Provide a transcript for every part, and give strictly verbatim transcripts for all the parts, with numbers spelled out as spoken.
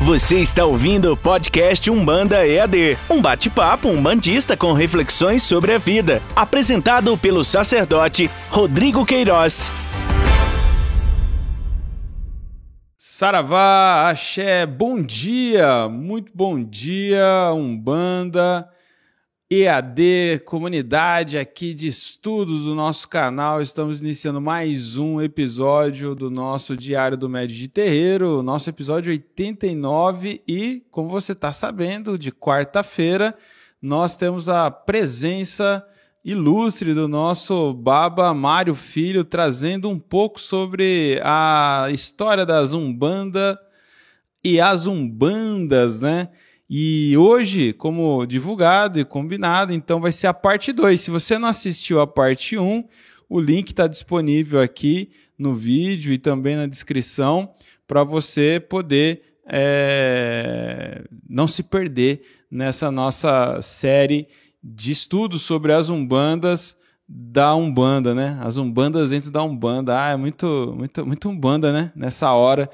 Você está ouvindo o podcast Umbanda E A D, um bate-papo umbandista com reflexões sobre a vida, apresentado pelo sacerdote Rodrigo Queiroz. Saravá, axé, bom dia, muito bom dia, Umbanda, E A D, comunidade aqui de estudos do nosso canal. Estamos iniciando mais um episódio do nosso Diário do Médio de Terreiro, nosso episódio oitenta e nove, e, como você está sabendo, de quarta-feira, nós temos a presença ilustre do nosso Baba Mário Filho, trazendo um pouco sobre a história da Umbanda e as Umbandas, né? E hoje, como divulgado e combinado, então vai ser a parte dois. Se você não assistiu a parte um, o link está disponível aqui no vídeo e também na descrição para você poder é, não se perder nessa nossa série de estudos sobre as Umbandas da Umbanda, né? As Umbandas dentro da Umbanda. Ah, é muito, muito, muito Umbanda, né? Nessa hora.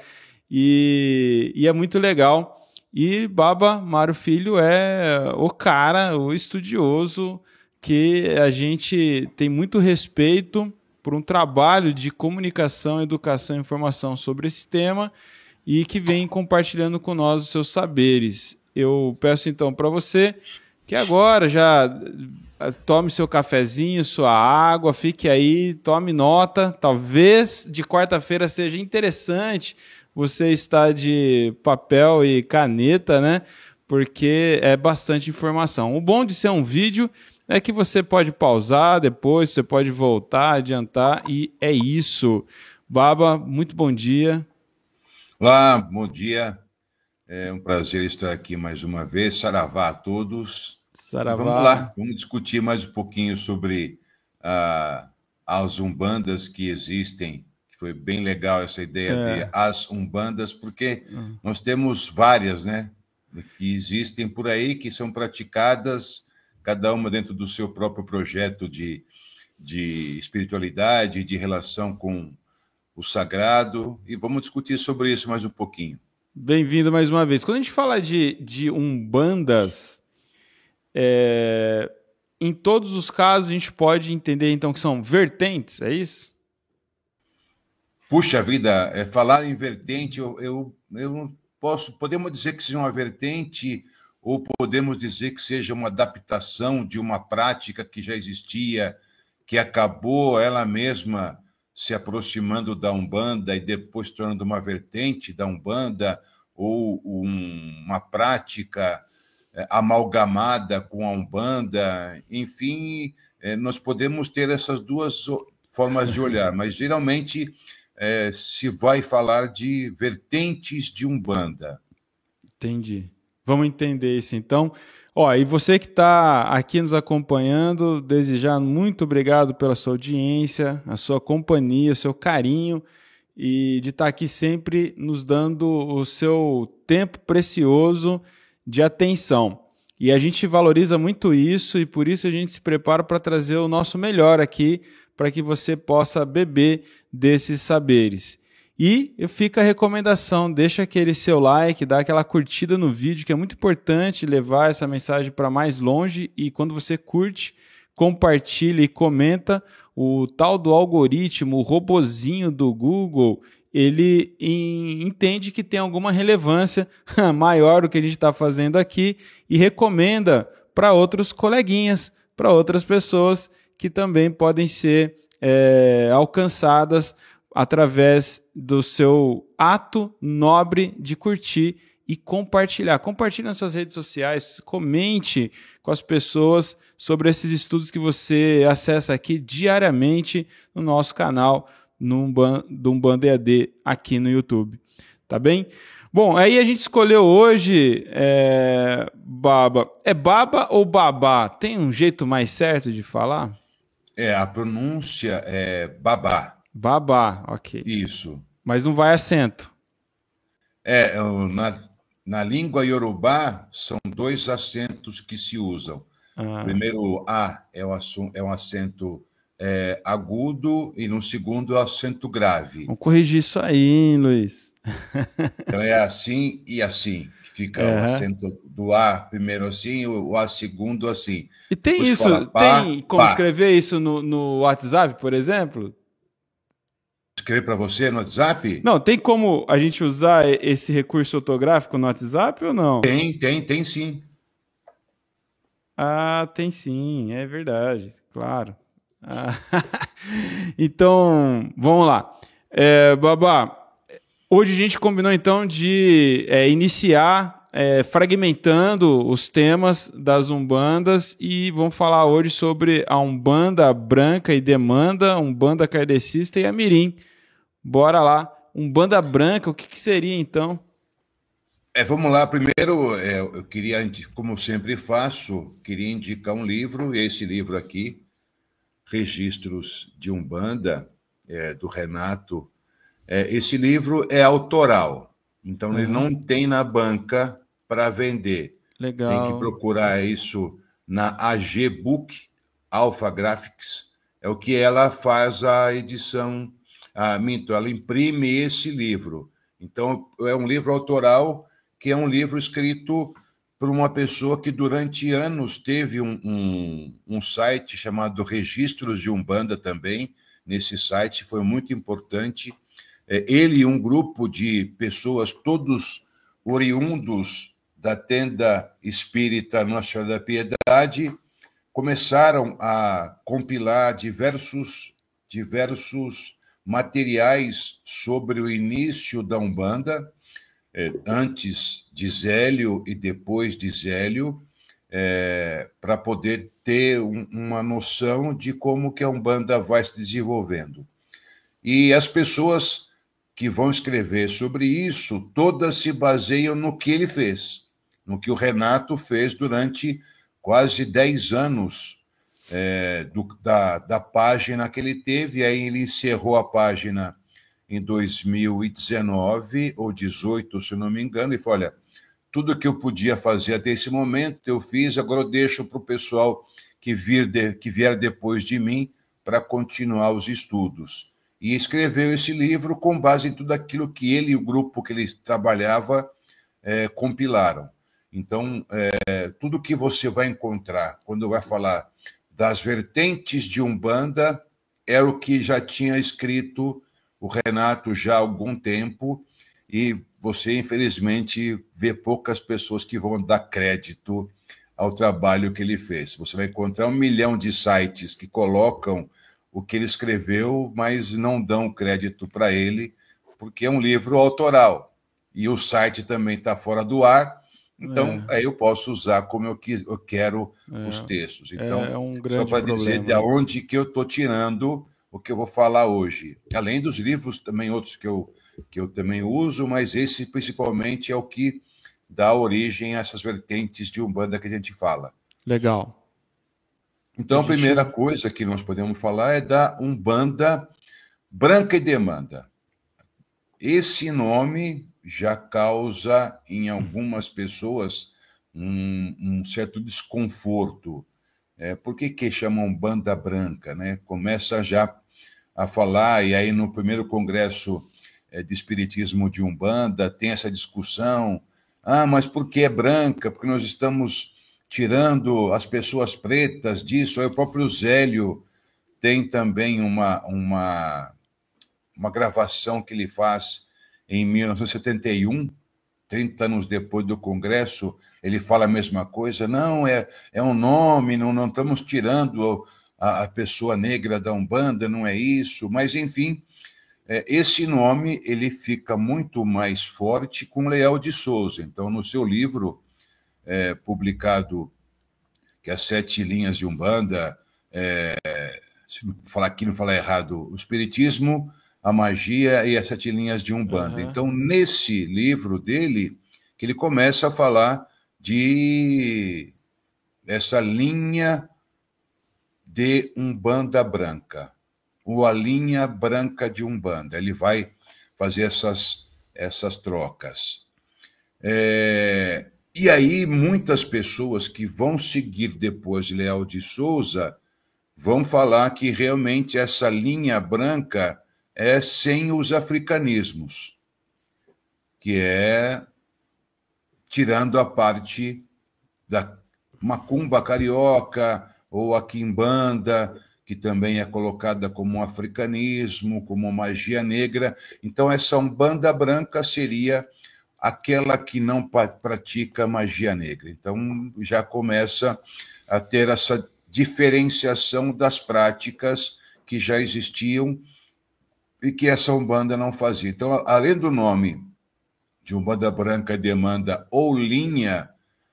E, e é muito legal. E Baba Mário Filho é o cara, o estudioso, que a gente tem muito respeito por um trabalho de comunicação, educação e informação sobre esse tema e que vem compartilhando com nós os seus saberes. Eu peço então para você que agora já tome seu cafezinho, sua água, fique aí, tome nota. Talvez de quarta-feira seja interessante você estar de papel e caneta, né? Porque é bastante informação. O bom de ser um vídeo é que você pode pausar depois, você pode voltar, adiantar, e é isso. Baba, muito bom dia. Olá, bom dia. É um prazer estar aqui mais uma vez. Saravá a todos. Saravá. Vamos lá, vamos discutir mais um pouquinho sobre uh, as Umbandas que existem. Foi bem legal essa ideia é. de as Umbandas, porque uhum. nós temos várias, né, que existem por aí, que são praticadas, cada uma dentro do seu próprio projeto de, de espiritualidade, de relação com o sagrado, e vamos discutir sobre isso mais um pouquinho. Bem-vindo mais uma vez. Quando a gente fala de, de Umbandas, é, em todos os casos a gente pode entender, então, que são vertentes, é isso? Puxa vida, é, falar em vertente, eu, eu, eu posso, podemos dizer que seja uma vertente ou podemos dizer que seja uma adaptação de uma prática que já existia, que acabou ela mesma se aproximando da Umbanda e depois tornando uma vertente da Umbanda ou um, uma prática é, amalgamada com a Umbanda. Enfim, é, nós podemos ter essas duas formas de olhar, mas geralmente É, se vai falar de vertentes de Umbanda. Entendi. Vamos entender isso, então. Ó, e você que está aqui nos acompanhando, desejar muito obrigado pela sua audiência, a sua companhia, o seu carinho e de estar aqui sempre nos dando o seu tempo precioso de atenção. E a gente valoriza muito isso e por isso a gente se prepara para trazer o nosso melhor aqui para que você possa beber desses saberes. E fica a recomendação, deixa aquele seu like, dá aquela curtida no vídeo, que é muito importante levar essa mensagem para mais longe, e quando você curte, compartilha e comenta, o tal do algoritmo, o robozinho do Google, ele entende que tem alguma relevância maior do que a gente está fazendo aqui e recomenda para outros coleguinhas, para outras pessoas que também podem ser É, alcançadas através do seu ato nobre de curtir e compartilhar. Compartilhe nas suas redes sociais, comente com as pessoas sobre esses estudos que você acessa aqui diariamente no nosso canal no Umbanda, do Umbanda E A D aqui no YouTube. Tá bem? Bom, aí a gente escolheu hoje é, Baba. É Baba ou Babá? Tem um jeito mais certo de falar? É, a pronúncia é babá. Babá, ok. Isso. Mas não vai acento. É, na, na língua iorubá, são dois acentos que se usam. Ah. Primeiro, A é, o, é um acento é, agudo e no segundo é o acento grave. Vamos corrigir isso aí, hein, Luiz? Então é assim e assim. Fica o Aham. acento do A primeiro assim, o A segundo assim. E tem Depois fala isso, pá, tem como pá. escrever isso no, no WhatsApp, por exemplo? Escrever para você no WhatsApp? Não, tem como a gente usar e- esse recurso ortográfico no WhatsApp ou não? Tem, tem, tem sim. Ah, tem sim, é verdade, claro. Ah, então, vamos lá. É, Babá, hoje a gente combinou então de é, iniciar é, fragmentando os temas das umbandas e vamos falar hoje sobre a umbanda branca e demanda, umbanda kardecista e a mirim. Bora lá. Umbanda branca, o que, que seria então? É, vamos lá. Primeiro, é, eu queria, indi- como eu sempre faço, queria indicar um livro, e esse livro aqui, Registros de Umbanda, é, do Renato. É, esse livro é autoral, então ele Aham. não tem na banca para vender. Tem que Legal. procurar isso na A G Book, Alpha Graphics, é o que ela faz a edição, a, minto, ela imprime esse livro. Então, é um livro autoral, que é um livro escrito por uma pessoa que durante anos teve um, um, um site chamado Registros de Umbanda também. Nesse site foi muito importante. É, ele e um grupo de pessoas, todos oriundos da tenda espírita Nossa Senhora da Piedade, começaram a compilar diversos, diversos materiais sobre o início da Umbanda, eh, antes de Zélio e depois de Zélio, eh, para poder ter um, uma noção de como que a Umbanda vai se desenvolvendo. E as pessoas que vão escrever sobre isso, todas se baseiam no que ele fez, no que o Renato fez durante quase dez anos é, do, da, da página que ele teve. Aí ele encerrou a página em dois mil e dezenove ou dezoito, se não me engano, e falou: olha, tudo que eu podia fazer até esse momento eu fiz, agora eu deixo para o pessoal que, vir de, que vier depois de mim para continuar os estudos. E escreveu esse livro com base em tudo aquilo que ele e o grupo que ele trabalhava é, compilaram. Então, é, tudo que você vai encontrar quando vai falar das vertentes de Umbanda é o que já tinha escrito o Renato já há algum tempo, e você, infelizmente, vê poucas pessoas que vão dar crédito ao trabalho que ele fez. Você vai encontrar um milhão de sites que colocam o que ele escreveu, mas não dão crédito para ele, porque é um livro autoral. E o site também está fora do ar, então É, aí eu posso usar como eu, quis, eu quero os é, textos. é Então, é um só grande para dizer de problema isso. onde que eu estou tirando o que eu vou falar hoje. Além dos livros, também outros que eu, que eu também uso, mas esse principalmente é o que dá origem a essas vertentes de Umbanda que a gente fala. Legal. A Então, a primeira gente. coisa que nós podemos falar é da Umbanda Branca e Demanda. Esse nome já causa em algumas pessoas um, um certo desconforto. É, por que, que chamam banda branca? Né? Começa já a falar, e aí no primeiro congresso é, de Espiritismo de Umbanda tem essa discussão. Ah, mas por que é branca? Porque nós estamos tirando as pessoas pretas disso. Aí o próprio Zélio tem também uma, uma, uma gravação que ele faz em mil novecentos e setenta e um, trinta anos depois do Congresso, ele fala a mesma coisa. Não, é, é um nome, não, não estamos tirando a, a pessoa negra da Umbanda, não é isso. Mas, enfim, é, esse nome ele fica muito mais forte com Leal de Souza. Então, no seu livro, é, publicado, que é As Sete Linhas de Umbanda, é, se falar aqui não falar errado, o Espiritismo, a Magia e as Sete Linhas de Umbanda. Aham. Então, nesse livro dele, que ele começa a falar de essa linha de Umbanda branca, ou a linha branca de Umbanda. Ele vai fazer essas, essas trocas. É, e aí, muitas pessoas que vão seguir depois de Leal de Souza vão falar que realmente essa linha branca é sem os africanismos. que é tirando a parte da macumba carioca ou a quimbanda, que também é colocada como um africanismo, como magia negra. Então, essa Umbanda branca seria aquela que não pratica magia negra. Então, já começa a ter essa diferenciação das práticas que já existiam e que essa Umbanda não fazia. Então, além do nome de Umbanda branca de Umbanda ou linha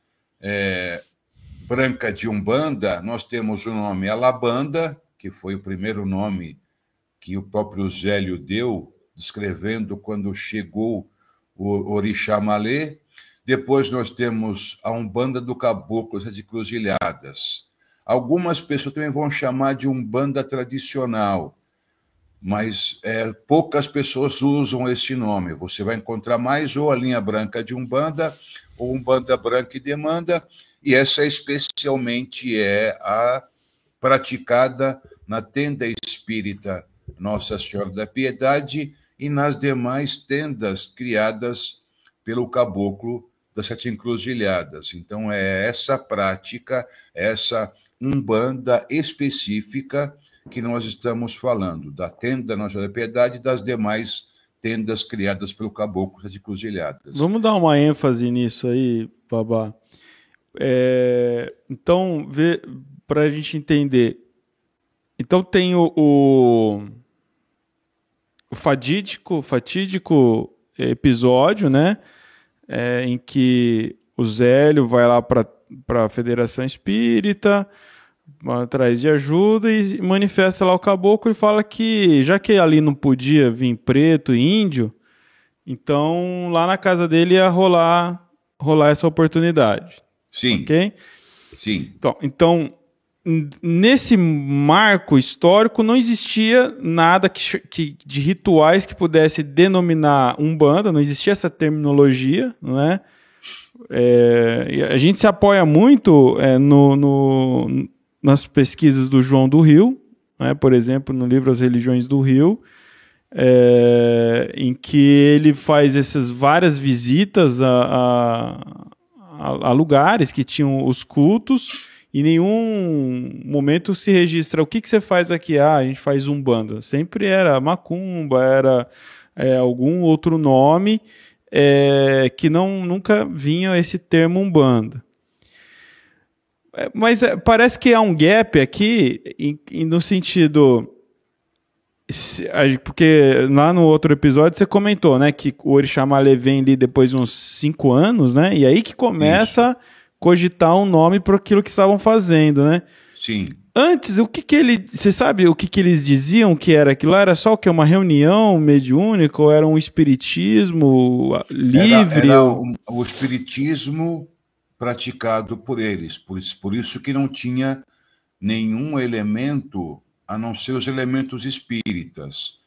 é, branca de Umbanda, nós temos o nome Alabanda, que foi o primeiro nome que o próprio Zélio deu, descrevendo quando chegou o Orixá Malê. Depois nós temos a Umbanda do Caboclo, as Encruzilhadas. Algumas pessoas também vão chamar de Umbanda tradicional, mas é, poucas pessoas usam esse nome. Você vai encontrar mais ou a linha branca de Umbanda, ou Umbanda branca e demanda, e essa especialmente é a praticada na tenda espírita Nossa Senhora da Piedade e nas demais tendas criadas pelo caboclo das Sete Encruzilhadas. Então, é essa prática, essa Umbanda específica que nós estamos falando, da tenda Nossa Senhora da Piedade e das demais tendas criadas pelo caboclo das Encruzilhadas. Vamos dar uma ênfase nisso aí, Babá. É, então, para a gente entender, então tem o, o, o fatídico, fatídico episódio, né, é, em que o Zélio vai lá para a Federação Espírita, atrás de ajuda e manifesta lá o caboclo e fala que, já que ali não podia vir preto e índio, então lá na casa dele ia rolar, rolar essa oportunidade. Sim. Ok? Sim. Então, então, nesse marco histórico não existia nada que, que, de rituais que pudesse denominar Umbanda, não existia essa terminologia, não é? É, a gente se apoia muito é, no, no, nas pesquisas do João do Rio, né? Por exemplo, no livro As Religiões do Rio, é, em que ele faz essas várias visitas a, a a lugares que tinham os cultos, e em nenhum momento se registra o que, que você faz aqui. Ah, a gente faz Umbanda. Sempre era macumba, era é, algum outro nome é, que não, nunca vinha esse termo Umbanda. É, mas é, parece que há um gap aqui em, em, no sentido... Porque lá no outro episódio você comentou, né, que o Orixá Malê vem ali depois de uns cinco anos, né, e aí que começa Isso. a cogitar um nome para aquilo que estavam fazendo, né? Sim. Antes, o que que ele, você sabe o que que eles diziam que era aquilo? Era só o que? Uma reunião mediúnica ou era um espiritismo livre? Era, era ou... o, o espiritismo praticado por eles, por isso, por isso que não tinha nenhum elemento a não ser os elementos espíritas.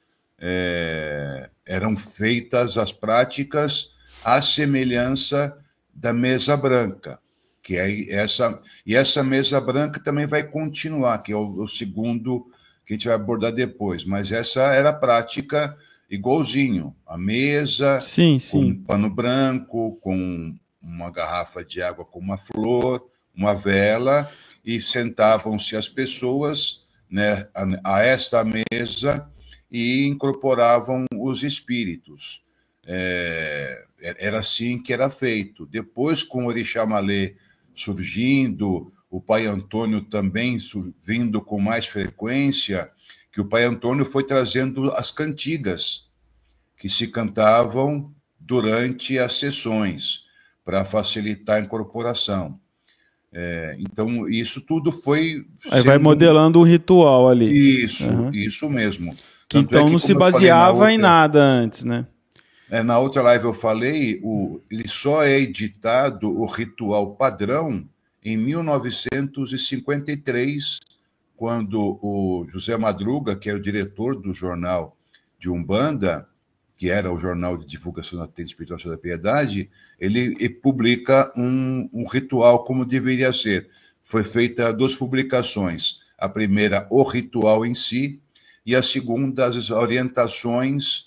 É, eram feitas as práticas à semelhança da mesa branca, que é essa, e essa mesa branca também vai continuar, que é o, o segundo que a gente vai abordar depois, mas essa era a prática igualzinho, a mesa, sim, sim. com um pano branco, com uma garrafa de água com uma flor, uma vela, e sentavam-se as pessoas, né, a, a esta mesa e incorporavam os espíritos. É, era assim que era feito. Depois, com o Orixá Malê surgindo, o Pai Antônio também vindo com mais frequência, que o Pai Antônio foi trazendo as cantigas que se cantavam durante as sessões, para facilitar a incorporação. É, então, isso tudo foi... Aí vai modelando um ritual ali. Isso, uhum. Isso mesmo. Que Tanto então é que, não se baseava outra, em nada antes, né? É, na outra live eu falei, o, ele só é editado, o ritual padrão, em mil novecentos e cinquenta e três, quando o José Madruga, que é o diretor do jornal de Umbanda, que era o jornal de divulgação da Tenda Espiritual da Piedade, ele, ele publica um, um ritual como deveria ser. Foi feita duas publicações. A primeira, o ritual em si, e a segunda, as orientações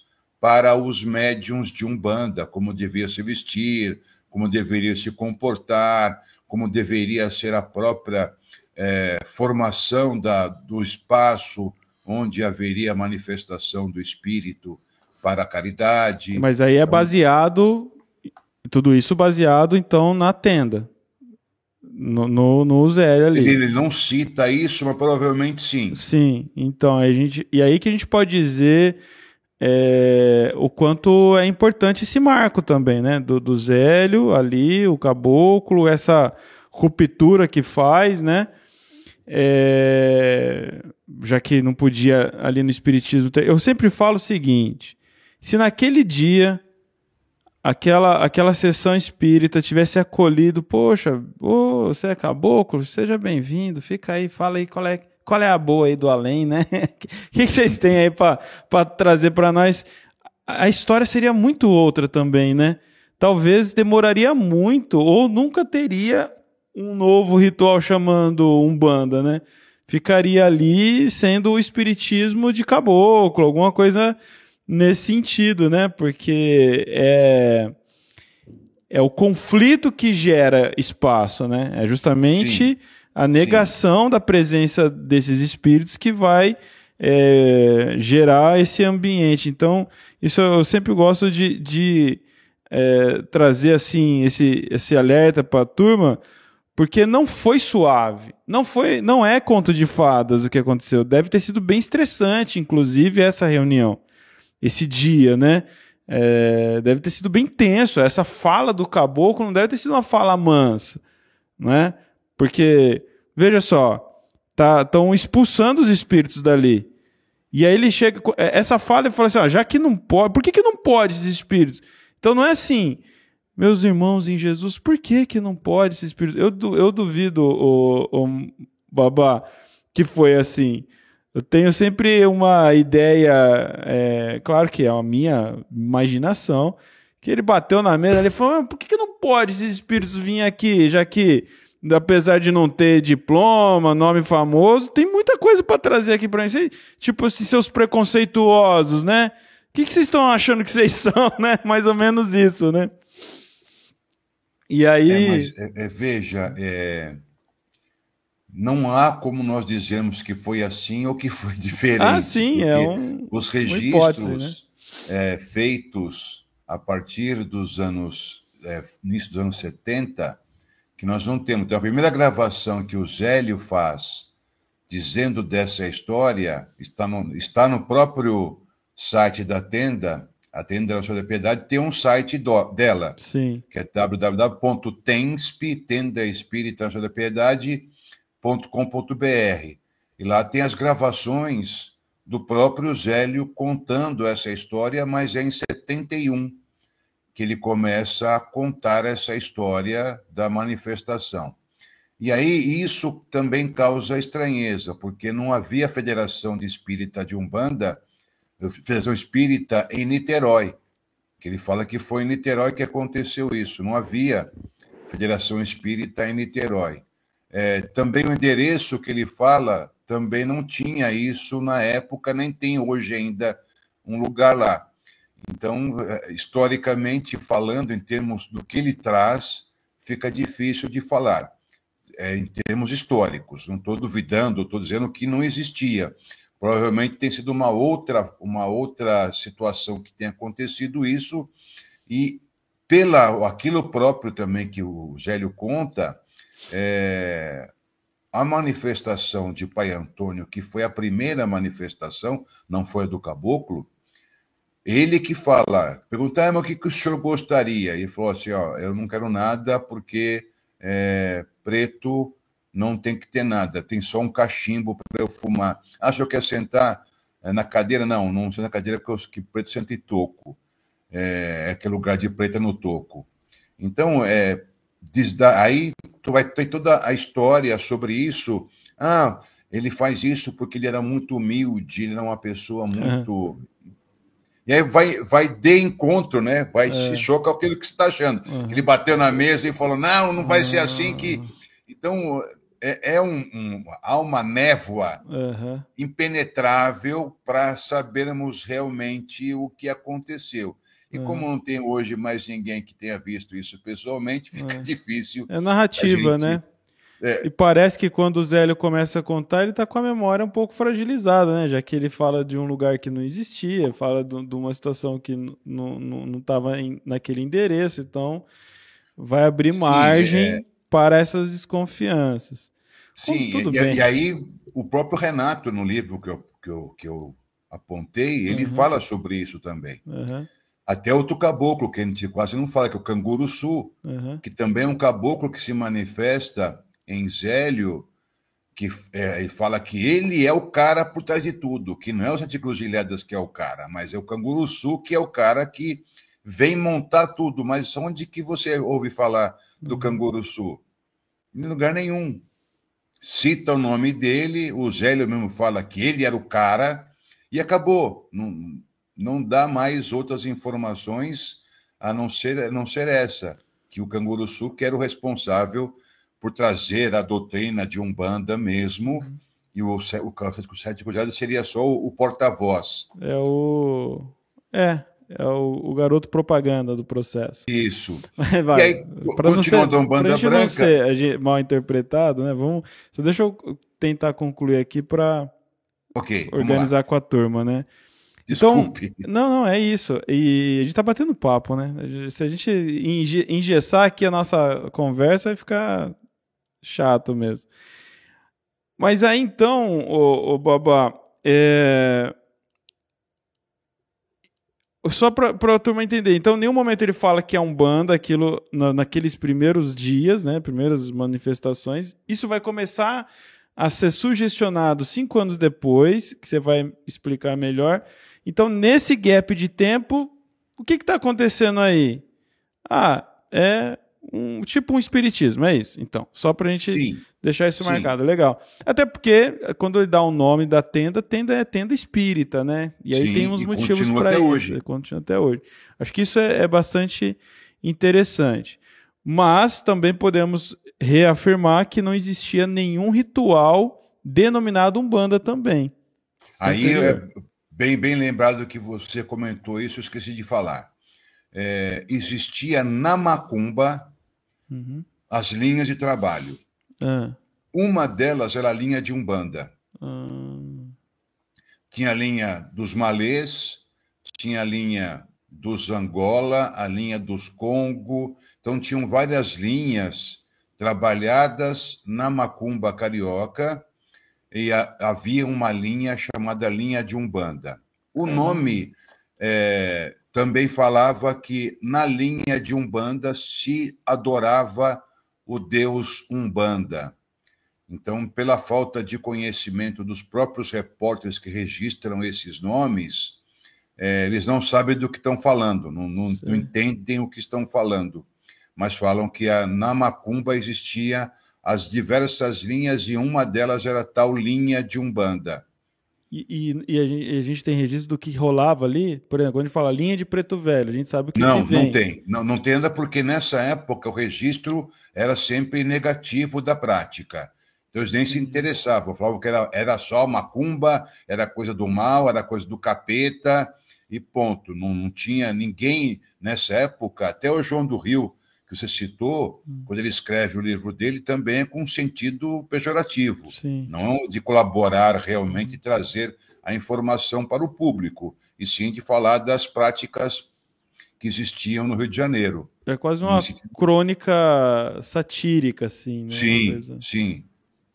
para os médiuns de Umbanda, como devia se vestir, como deveria se comportar, como deveria ser a própria é, formação da, do espaço onde haveria a manifestação do espírito para a caridade. Mas aí é baseado, tudo isso baseado, então, na tenda, no, no, no Zélio ali. Ele, ele não cita isso, mas provavelmente sim. Sim, então, a gente, e aí que a gente pode dizer é, o quanto é importante esse marco também, né? Do, do Zélio ali, o caboclo, essa ruptura que faz, né? É, já que não podia ali no espiritismo ter, eu sempre falo o seguinte: se naquele dia aquela, aquela sessão espírita tivesse acolhido, poxa, oh, você é caboclo, seja bem-vindo, fica aí, fala aí qual é, qual é a boa aí do além, né? O que, que vocês têm aí para trazer para nós? A história seria muito outra também, né? Talvez demoraria muito ou nunca teria um novo ritual chamando Umbanda, né? Ficaria ali sendo o espiritismo de caboclo, alguma coisa nesse sentido, né? Porque é, é o conflito que gera espaço, né? É justamente Sim. a negação Sim. da presença desses espíritos que vai é, gerar esse ambiente. Então, isso eu sempre gosto de, de é, trazer assim, esse, esse alerta para a turma, porque não foi suave, não foi, não é conto de fadas o que aconteceu. Deve ter sido bem estressante, inclusive, essa reunião, esse dia, né? É, deve ter sido bem tenso. Essa fala do caboclo não deve ter sido uma fala mansa, não é? Porque, veja só, tá, estão expulsando os espíritos dali. E aí ele chega, essa fala e fala assim, ó, já que não pode, por que, que não pode esses espíritos? Então não é assim... Meus irmãos em Jesus, por que que não pode esse espírito? Eu, eu duvido, o, o Babá, que foi assim. Eu tenho sempre uma ideia, é, claro que é a minha imaginação, que ele bateu na mesa e falou, por que que não pode esses espíritos vir aqui, já que, apesar de não ter diploma, nome famoso, tem muita coisa para trazer aqui para vocês, tipo assim, seus preconceituosos, né? O que que vocês estão achando que vocês são, né? Mais ou menos isso, né? E aí... É, mas, é, é, veja, é... não há como nós dizermos que foi assim ou que foi diferente. Ah, sim, é um, os registros hipótese, né? é, feitos a partir dos anos, é, início dos anos setenta, que nós não temos. Então, a primeira gravação que o Zélio faz dizendo dessa história está no, está no próprio site da tenda. A Tenda Nacional da Piedade tem um site do, dela, Sim. que é w w w ponto tensp, Tenda Espírita Nacional da Piedade, ponto com ponto b r. E lá tem as gravações do próprio Zélio contando essa história, mas é em setenta e um que ele começa a contar essa história da manifestação. E aí isso também causa estranheza, porque não havia Federação de Espírita de Umbanda, Federação Espírita em Niterói, que ele fala que foi em Niterói que aconteceu isso, não havia Federação Espírita em Niterói. É, também o endereço que ele fala, também não tinha isso na época, nem tem hoje ainda um lugar lá. Então, historicamente falando, em termos do que ele traz, fica difícil de falar, é, em termos históricos. Não estou duvidando, estou dizendo que não existia. Provavelmente tem sido uma outra, uma outra situação que tem acontecido isso, e pela aquilo próprio também que o Zélio conta, é, a manifestação de Pai Antônio, que foi a primeira manifestação, não foi a do caboclo, ele que fala, perguntar, mas o que, que o senhor gostaria? Ele falou assim, ó, eu não quero nada porque é, preto não tem que ter nada, tem só um cachimbo para eu fumar. Ah, o senhor quer sentar na cadeira? Não, não senta na cadeira porque que preto senta em toco. É, é aquele lugar de preta no toco. Então, é, desda, aí tu vai ter toda a história sobre isso. Ah, ele faz isso porque ele era muito humilde, ele era uma pessoa muito... Uhum. E aí vai, vai de encontro, né? Vai é. se chocar aquilo que você está achando. Uhum. Ele bateu na mesa e falou, não, não vai uhum. ser assim que... Então... é, é um, um, há uma névoa Uhum. impenetrável para sabermos realmente o que aconteceu. E Uhum. como não tem hoje mais ninguém que tenha visto isso pessoalmente, fica É. difícil. É narrativa, a gente... né? É. E parece que quando o Zélio começa a contar, ele tá com a memória um pouco fragilizada, né? Já que ele fala de um lugar que não existia, fala de, de uma situação que não estava naquele endereço, então vai abrir Sim, margem é... para essas desconfianças. Sim, Como, tudo e, bem. e aí o próprio Renato, no livro que eu, que eu, que eu apontei, ele Uhum. fala sobre isso também. Uhum. Até outro caboclo, que a gente quase não fala, que é o Canguruçu, Uhum. que também é um caboclo que se manifesta em Zélio, que é, ele fala que ele é o cara por trás de tudo, que não é o Sete Cruzilhadas que é o cara, mas é o Canguruçu que é o cara que vem montar tudo. Mas onde que você ouve falar do Uhum. Canguruçu? Em lugar nenhum. Cita o nome dele, o Zélio mesmo fala que ele era o cara, e acabou. Não, não dá mais outras informações a não ser, a não ser essa, que o Canguruçu que era o responsável por trazer a doutrina de Umbanda mesmo, Uhum. e o, o, o Sete Cruzadas seria só o, o porta-voz. É o... É, é o, o garoto propaganda do processo. Isso. Vai, E aí, para não ser, continuando a Umbanda pra gente Branca... não ser mal interpretado, né? Vamos, só deixa eu tentar concluir aqui para Ok, organizar com a turma, né? Desculpe. Então, não, não, é isso. E a gente tá batendo papo, né? Se a gente engessar aqui a nossa conversa, vai ficar chato mesmo. Mas aí então, o, o Babá, é... só para a turma entender, então, em nenhum momento ele fala que é Umbanda, aquilo na, naqueles primeiros dias, né, primeiras manifestações. Isso vai começar a ser sugestionado cinco anos depois, que você vai explicar melhor. Então, nesse gap de tempo, o que está acontecendo aí? Ah, é um, tipo um espiritismo, é isso. Então, só para a gente Sim, deixar isso sim. marcado. Legal. Até porque, quando ele dá o nome da tenda, tenda é tenda espírita, né? E aí Sim, tem uns e motivos continua para até isso. hoje. Continua até hoje. Acho que isso é, é bastante interessante. Mas também podemos reafirmar que não existia nenhum ritual denominado Umbanda também. Aí, é bem, bem lembrado que você comentou isso, eu esqueci de falar. É, existia na Macumba uhum. as linhas de trabalho. Ah. Uma delas era a linha de Umbanda. Ah. Tinha a linha dos malês, tinha a linha dos Angola, a linha dos Congo. Então, tinham várias linhas trabalhadas na Macumba carioca, e a, havia uma linha chamada linha de Umbanda. O Caramba. nome é, também falava que na linha de Umbanda se adorava o deus Umbanda. Então, pela falta de conhecimento dos próprios repórteres que registram esses nomes, é, eles não sabem do que estão falando, não, não, não entendem o que estão falando, mas falam que a, na Macumba existia as diversas linhas e uma delas era a tal linha de Umbanda. E, e, e a, gente, a gente tem registro do que rolava ali? Por exemplo, quando a gente fala linha de Preto Velho, a gente sabe o que, não, que vem. Não, tem. Não, não tem ainda porque nessa época o registro era sempre negativo da prática. Então eles nem se interessavam, falavam que era, era só macumba, era coisa do mal, era coisa do capeta, e ponto. Não, não tinha ninguém nessa época, até o João do Rio, que você citou, hum. quando ele escreve o livro dele, também é com um sentido pejorativo. Sim. Não de colaborar realmente e trazer a informação para o público, e sim de falar das práticas que existiam no Rio de Janeiro. É quase uma sentido... crônica satírica, assim, né? Sim, coisa... sim.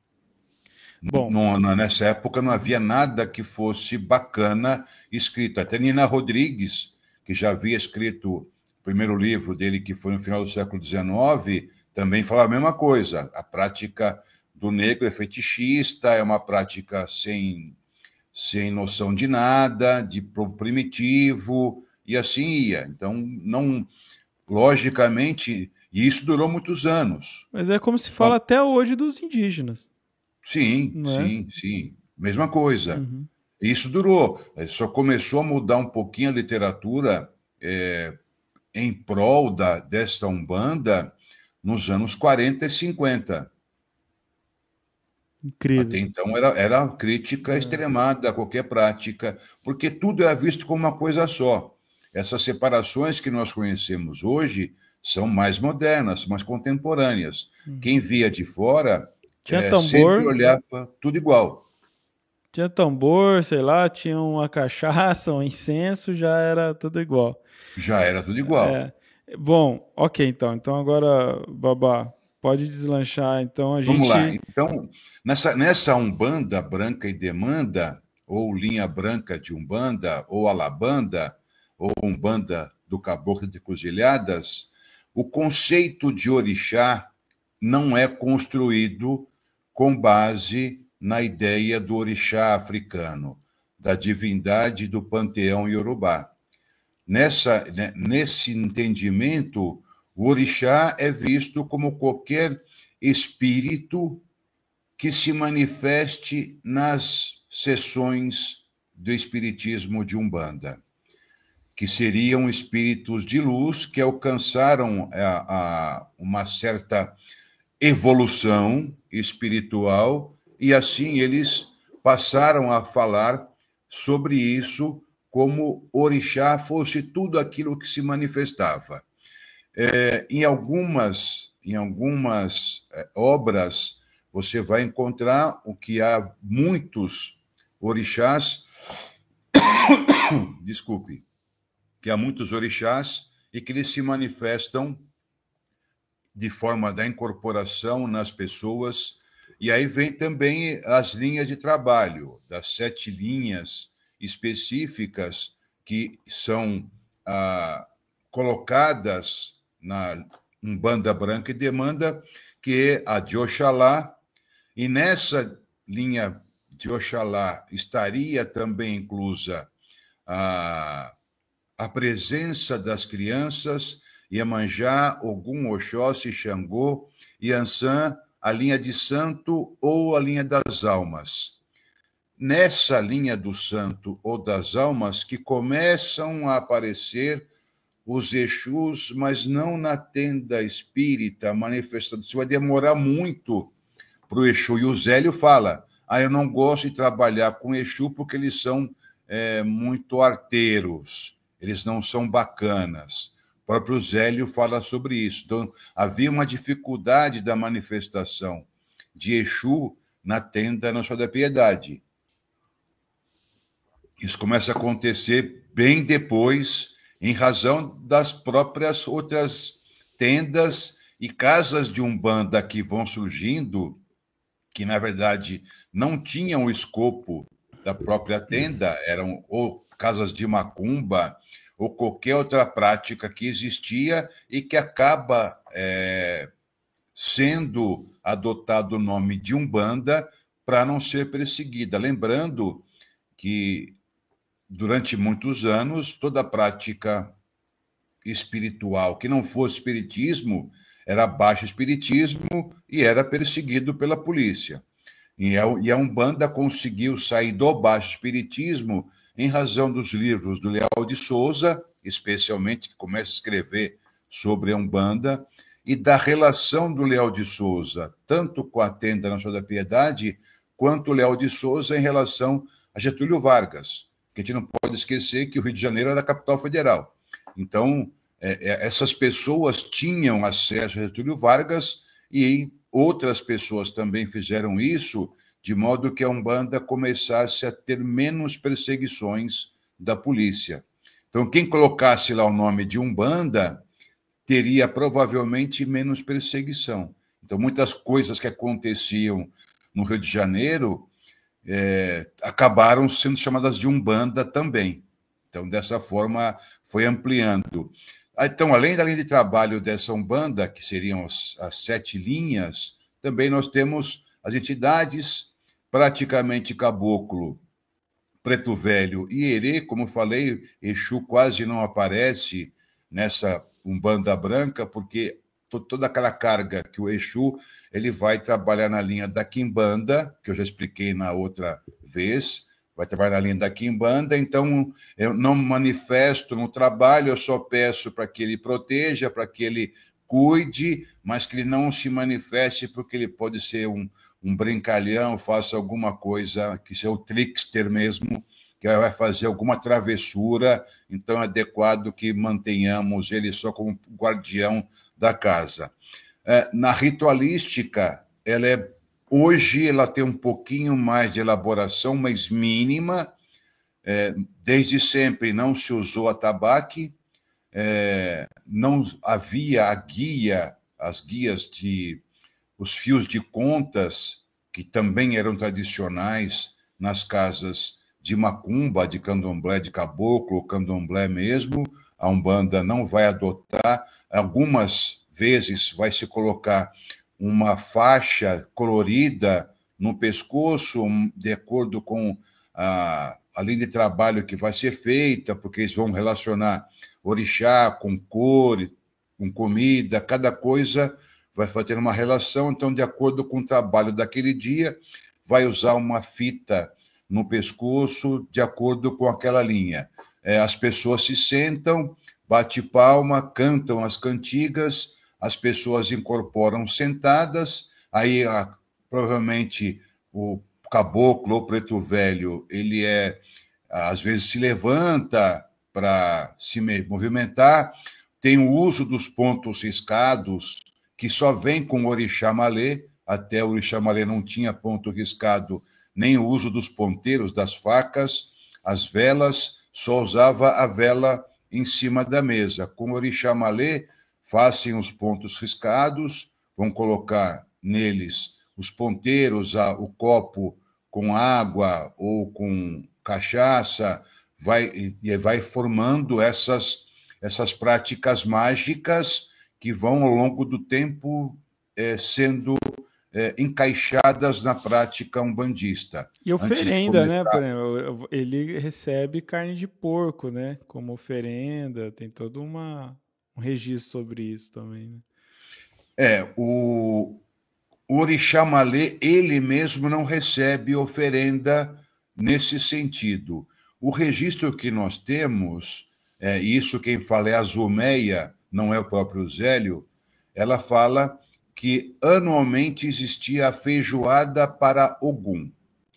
Bom. Não, nessa época não havia nada que fosse bacana escrito. Até Nina Rodrigues, que já havia escrito o primeiro livro dele, que foi no final do século dezenove, também fala a mesma coisa. A prática do negro é fetichista, é uma prática sem, sem noção de nada, de povo primitivo, e assim ia. Então, não, logicamente, e isso durou muitos anos. Mas é como se fala então, até hoje dos indígenas. Sim, não é? sim, sim. Mesma coisa. Uhum. Isso durou. Só começou a mudar um pouquinho a literatura é, em prol da, desta Umbanda nos anos quarenta e cinquenta. Incrível. Até então era, era crítica extremada a qualquer prática, porque tudo era visto como uma coisa só. Essas separações que nós conhecemos hoje são mais modernas, mais contemporâneas. Uhum. Quem via de fora Tinha é, tambor, sempre olhava tudo igual. Tinha tambor, sei lá, tinha uma cachaça, um incenso, já era tudo igual. Já era tudo igual. É, bom, ok, então. Então agora, Babá, pode deslanchar. Então a Vamos gente. lá. Então, nessa, nessa Umbanda Branca e Demanda, ou linha branca de Umbanda, ou Alabanda, ou Umbanda do Caboclo de Cruzilhadas, o conceito de orixá não é construído com base na ideia do orixá africano, da divindade do panteão iorubá. Nessa, né, nesse entendimento, o orixá é visto como qualquer espírito que se manifeste nas sessões do espiritismo de Umbanda, que seriam espíritos de luz que alcançaram a, a, uma certa evolução espiritual e assim eles passaram a falar sobre isso como orixá fosse tudo aquilo que se manifestava. É, em algumas, em algumas é, obras, você vai encontrar o que há muitos orixás, desculpe, que há muitos orixás e que eles se manifestam de forma da incorporação nas pessoas. E aí vem também as linhas de trabalho, das sete linhas específicas que são ah, colocadas na Umbanda Branca e Demanda, que é a de Oxalá, e nessa linha de Oxalá estaria também inclusa a, a presença das crianças, Iemanjá, Ogum, Oxóssi, Xangô, Iansã, a linha de santo ou a linha das almas. Nessa linha do santo ou das almas que começam a aparecer os Exus, mas não na tenda espírita manifestando. Isso vai demorar muito para o Exu. E o Zélio fala, ah, eu não gosto de trabalhar com Exu porque eles são é, muito arteiros, eles não são bacanas. O próprio Zélio fala sobre isso. Então, havia uma dificuldade da manifestação de Exu na tenda Nossa Senhora da Piedade. Isso começa a acontecer bem depois, em razão das próprias outras tendas e casas de Umbanda que vão surgindo, que, na verdade, não tinham o escopo da própria tenda, eram ou casas de macumba, ou qualquer outra prática que existia e que acaba é, sendo adotado o nome de Umbanda para não ser perseguida. Lembrando que, durante muitos anos, toda prática espiritual que não fosse espiritismo era baixo espiritismo e era perseguido pela polícia. E a Umbanda conseguiu sair do baixo espiritismo em razão dos livros do Leal de Souza, especialmente, que começa a escrever sobre a Umbanda, e da relação do Leal de Souza, tanto com a tenda Nossa Senhora da Piedade, quanto o Leal de Souza em relação a Getúlio Vargas, que a gente não pode esquecer que o Rio de Janeiro era a capital federal. Então, é, é, essas pessoas tinham acesso a Getúlio Vargas e outras pessoas também fizeram isso, de modo que a Umbanda começasse a ter menos perseguições da polícia. Então, quem colocasse lá o nome de Umbanda teria provavelmente menos perseguição. Então, muitas coisas que aconteciam no Rio de Janeiro é, acabaram sendo chamadas de Umbanda também. Então, dessa forma, foi ampliando. Então, além da linha de trabalho dessa Umbanda, que seriam as, as sete linhas, também nós temos as entidades praticamente caboclo, preto velho e herê. Como falei, Exu quase não aparece nessa Umbanda branca, porque toda aquela carga que o Exu ele vai trabalhar na linha da Quimbanda, que eu já expliquei na outra vez, vai trabalhar na linha da Quimbanda, então eu não manifesto no trabalho, eu só peço para que ele proteja, para que ele cuide, mas que ele não se manifeste, porque ele pode ser um, um brincalhão, faça alguma coisa, que seja o trickster mesmo, que vai fazer alguma travessura, então é adequado que mantenhamos ele só como guardião da casa. É, na ritualística, ela é, hoje ela tem um pouquinho mais de elaboração, mas mínima. É, desde sempre não se usou atabaque, é, não havia a guia, as guias de os fios de contas, que também eram tradicionais nas casas de macumba, de candomblé, de caboclo, candomblé mesmo. A Umbanda não vai adotar. Algumas vezes vai se colocar uma faixa colorida no pescoço, de acordo com a, a linha de trabalho que vai ser feita, porque eles vão relacionar orixá com cor, com comida, cada coisa vai fazer uma relação. Então, de acordo com o trabalho daquele dia, vai usar uma fita no pescoço, de acordo com aquela linha. É, as pessoas se sentam, bate palma, cantam as cantigas, as pessoas incorporam sentadas, aí a, provavelmente o caboclo ou preto velho, ele é, às vezes se levanta para se movimentar, tem o uso dos pontos riscados, que só vem com o orixá malê. Até o orixá malê não tinha ponto riscado, nem o uso dos ponteiros, das facas, as velas, só usava a vela em cima da mesa. Com o orixá malê, fazem os pontos riscados, vão colocar neles os ponteiros, o copo com água ou com cachaça, vai, e vai formando essas, essas práticas mágicas que vão, ao longo do tempo, é, sendo é, encaixadas na prática umbandista. E oferenda, né? Por exemplo, ele recebe carne de porco, né? Como oferenda, tem todo uma, um registro sobre isso também, né? É, o, o orixá malê, ele mesmo não recebe oferenda nesse sentido. O registro que nós temos, é, isso quem fala é a Zumeia, não é o próprio Zélio, ela fala que anualmente existia a feijoada para Ogum.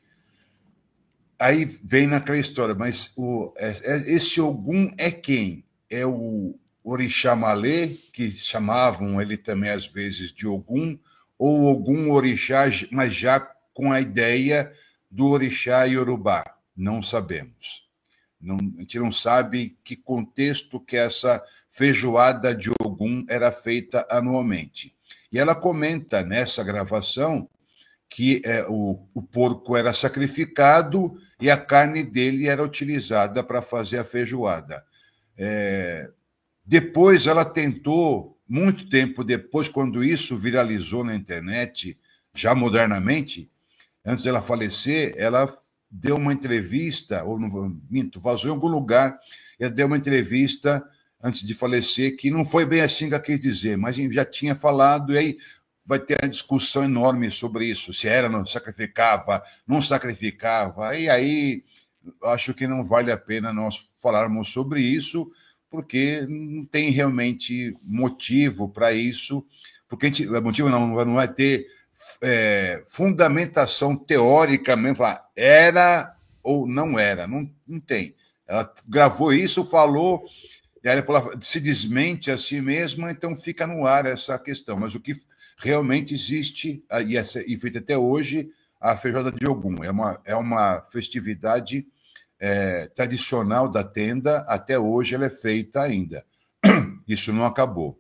Aí vem naquela história, mas o, esse Ogum é quem? É o orixá malê, que chamavam ele também às vezes de Ogum, ou Ogum orixá, mas já com a ideia do orixá iorubá. Não sabemos. Não, a gente não sabe que contexto que essa feijoada de Ogum era feita anualmente. E ela comenta nessa gravação que é, o, o porco era sacrificado e a carne dele era utilizada para fazer a feijoada. É, depois ela tentou, muito tempo depois, quando isso viralizou na internet, já modernamente, antes dela falecer, ela deu uma entrevista, ou não, minto, vazou em algum lugar, ela deu uma entrevista antes de falecer, que não foi bem assim que ela quis dizer, mas já tinha falado, e aí vai ter uma discussão enorme sobre isso, se era, não sacrificava, não sacrificava, e aí acho que não vale a pena nós falarmos sobre isso, porque não tem realmente motivo para isso, porque a gente, motivo não, não vai ter é, fundamentação teórica mesmo, falar era ou não era, não, não tem. Ela gravou isso, falou, e aí ela se desmente a si mesma, então fica no ar essa questão. Mas o que realmente existe, e é feito até hoje, a feijoada de Ogum. É uma, é uma festividade é, tradicional da tenda, até hoje ela é feita ainda. Isso não acabou.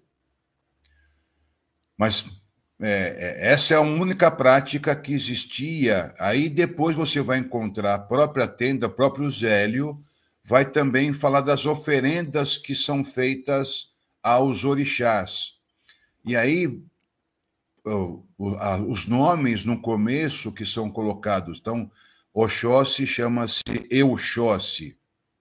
Mas é, essa é a única prática que existia. Aí depois você vai encontrar a própria tenda, o próprio Zélio, vai também falar das oferendas que são feitas aos orixás. E aí, os nomes no começo que são colocados, então, Oxóssi chama-se Euxóssi,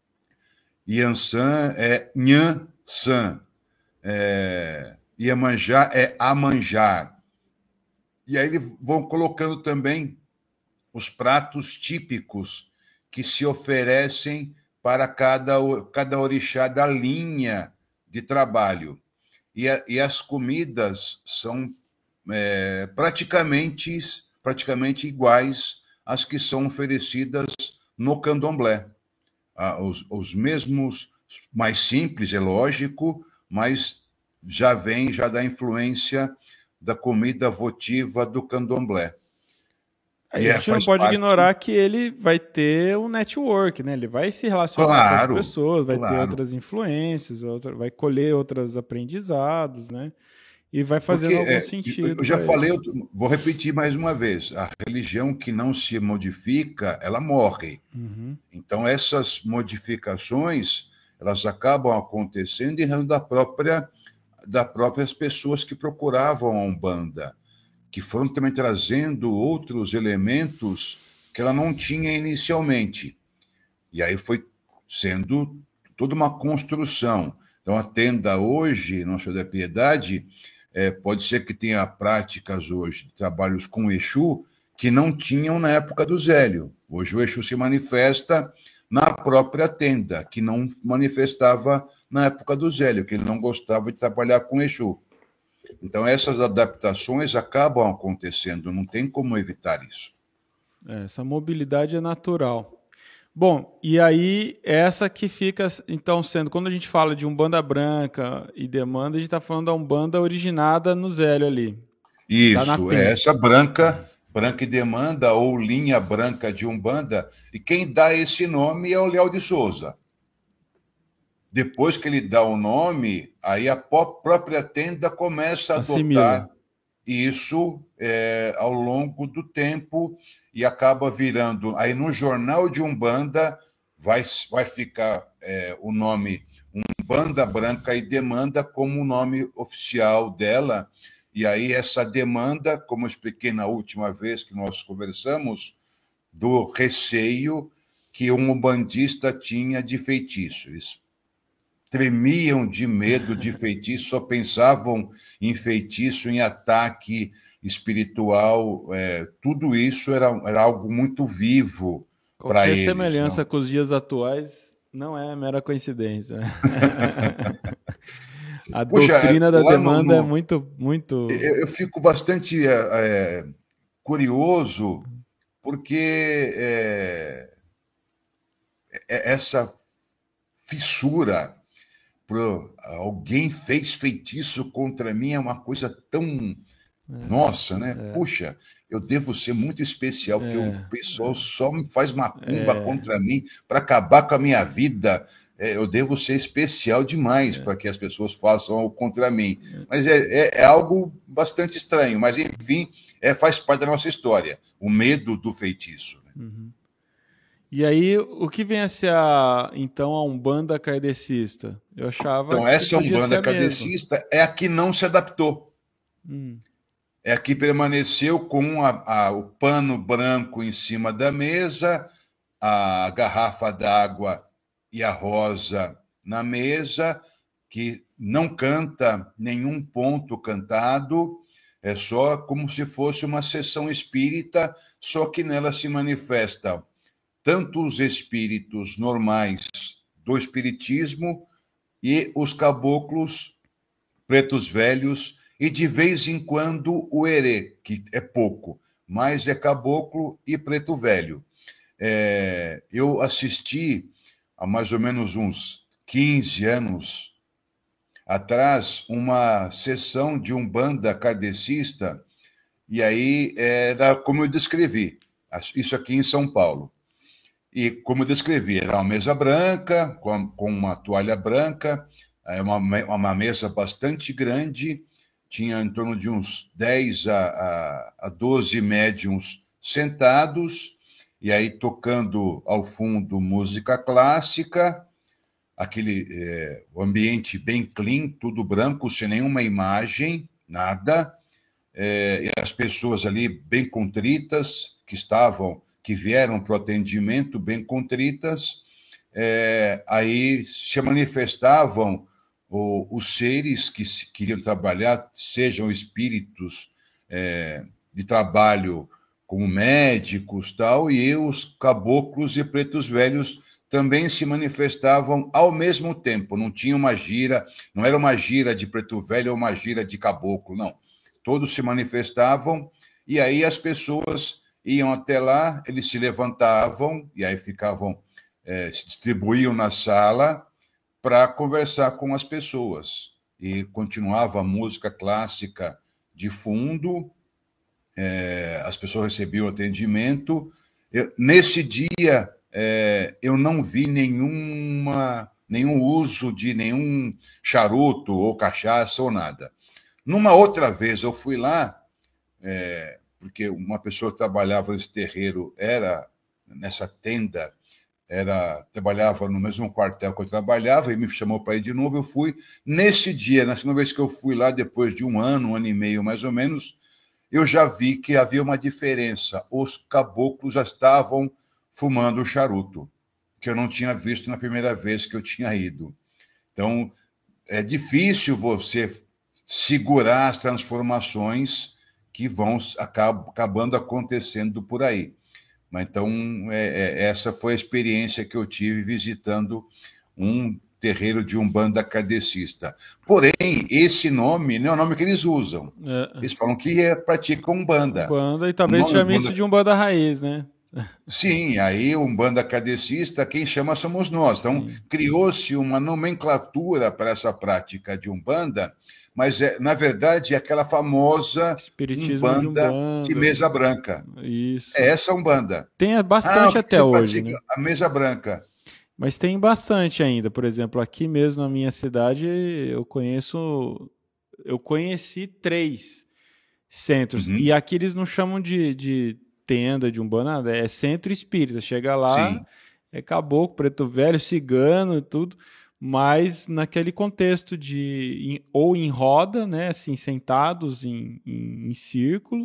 Iansã é Nhansan, é, Iemanjá é Amanjá. E aí eles vão colocando também os pratos típicos que se oferecem para cada, cada orixá da linha de trabalho. E, a, e as comidas são é, praticamente praticamente iguais às que são oferecidas no candomblé. Ah, os, os mesmos, mais simples, é lógico, mas já vem já da influência da comida votiva do candomblé. Aí a gente não pode parte... ignorar que ele vai ter um network, né? Ele vai se relacionar claro, com as pessoas, vai claro. ter outras influências, outra, vai colher outros aprendizados, né? E vai fazendo Porque, algum é, sentido. Eu já falei, eu vou repetir mais uma vez: a religião que não se modifica, ela morre. Uhum. Então, essas modificações, elas acabam acontecendo em razão da própria, das próprias pessoas que procuravam a Umbanda, que foram também trazendo outros elementos que ela não tinha inicialmente. E aí foi sendo toda uma construção. Então, a tenda hoje, Nossa Senhora da Piedade, é, pode ser que tenha práticas hoje de trabalhos com Exu que não tinham na época do Zélio. Hoje o Exu se manifesta na própria tenda, que não manifestava na época do Zélio, que ele não gostava de trabalhar com Exu. Então, essas adaptações acabam acontecendo, não tem como evitar isso. É, essa mobilidade é natural. Bom, e aí essa que fica, então, sendo, quando a gente fala de Umbanda branca e demanda, a gente está falando da Umbanda originada no Zélio ali. Isso, é essa branca, branca e demanda, ou linha branca de Umbanda, e quem dá esse nome é o Léo de Souza. Depois que ele dá o nome, aí a própria tenda começa a Assimila. adotar isso é, ao longo do tempo e acaba virando... Aí no jornal de Umbanda vai, vai ficar é, o nome Umbanda Branca e Demanda como o nome oficial dela. E aí essa demanda, como eu expliquei na última vez que nós conversamos, do receio que um umbandista tinha de feitiço. Eles tremiam de medo de feitiço, só pensavam em feitiço, em ataque espiritual. É, tudo isso era, era algo muito vivo para eles. Qualquer semelhança não? com os dias atuais não é mera coincidência. A Puxa, doutrina da demanda no, no, é muito... muito... Eu, eu fico bastante é, curioso, porque é, essa fissura... Alguém fez feitiço contra mim é uma coisa tão... É, nossa, né? É. Puxa, eu devo ser muito especial, porque é, o pessoal é. só faz macumba é. contra mim para acabar com a minha vida. É, eu devo ser especial demais é. para que as pessoas façam contra mim. Mas é, é, é algo bastante estranho, mas enfim, é, faz parte da nossa história, o medo do feitiço. Né? Uhum. E aí, o que vem a ser, a, então, a Umbanda kardecista? Eu achava Então, que essa Umbanda kardecista é a que não se adaptou. Hum. É a que permaneceu com a, a, o pano branco em cima da mesa, a garrafa d'água e a rosa na mesa, que não canta nenhum ponto cantado, é só como se fosse uma sessão espírita, só que nela se manifesta tanto os espíritos normais do espiritismo e os caboclos pretos velhos, e de vez em quando o herê, que é pouco, mas é caboclo e preto velho. É, eu assisti há mais ou menos uns quinze anos atrás uma sessão de Umbanda kardecista, e aí era como eu descrevi, isso aqui em São Paulo. E, como eu descrevi, era uma mesa branca, com, com uma toalha branca, uma, uma mesa bastante grande, tinha em torno de uns dez a, a doze médiums sentados, e aí tocando ao fundo música clássica, aquele é, o ambiente bem clean, tudo branco, sem nenhuma imagem, nada, é, e as pessoas ali bem contritas, que estavam... que vieram para o atendimento bem contritas, é, aí se manifestavam o, os seres que se, queriam trabalhar, sejam espíritos é, de trabalho como médicos, tal, e os caboclos e pretos velhos também se manifestavam ao mesmo tempo, não tinha uma gira, não era uma gira de preto velho ou uma gira de caboclo, não. Todos se manifestavam e aí as pessoas iam até lá, eles se levantavam, e aí ficavam, é, se distribuíam na sala para conversar com as pessoas. E continuava a música clássica de fundo, é, as pessoas recebiam atendimento. Eu, nesse dia, é, eu não vi nenhuma, nenhum uso de nenhum charuto ou cachaça ou nada. Numa outra vez, eu fui lá, é, porque uma pessoa que trabalhava nesse terreiro, era nessa tenda, era, trabalhava no mesmo quartel que eu trabalhava, e me chamou para ir de novo, eu fui. Nesse dia, na segunda vez que eu fui lá, depois de um ano, um ano e meio mais ou menos, eu já vi que havia uma diferença. Os caboclos já estavam fumando charuto, que eu não tinha visto na primeira vez que eu tinha ido. Então, é difícil você segurar as transformações que vão acabando acontecendo por aí. Mas, então, é, é, essa foi a experiência que eu tive visitando um terreiro de Umbanda kardecista. Porém, esse nome não é o nome que eles usam. É. Eles falam que é, praticam Umbanda. Umbanda, e talvez chame isso de Umbanda raiz, né? Sim, aí Umbanda kardecista, quem chama somos nós. Então, criou-se uma nomenclatura para essa prática de Umbanda, mas, é, na verdade, é aquela famosa Umbanda de, Umbanda de mesa branca. Isso. É essa Umbanda. Tem bastante ah, até hoje, né? A mesa branca. Mas tem bastante ainda. Por exemplo, aqui mesmo na minha cidade, eu conheço... Eu conheci três centros. Uhum. E aqui eles não chamam de, de tenda, de Umbanda, é centro espírita. Chega lá, sim, é caboclo, preto velho, cigano e tudo... mas naquele contexto de em, ou em roda, né, assim, sentados em, em, em círculo,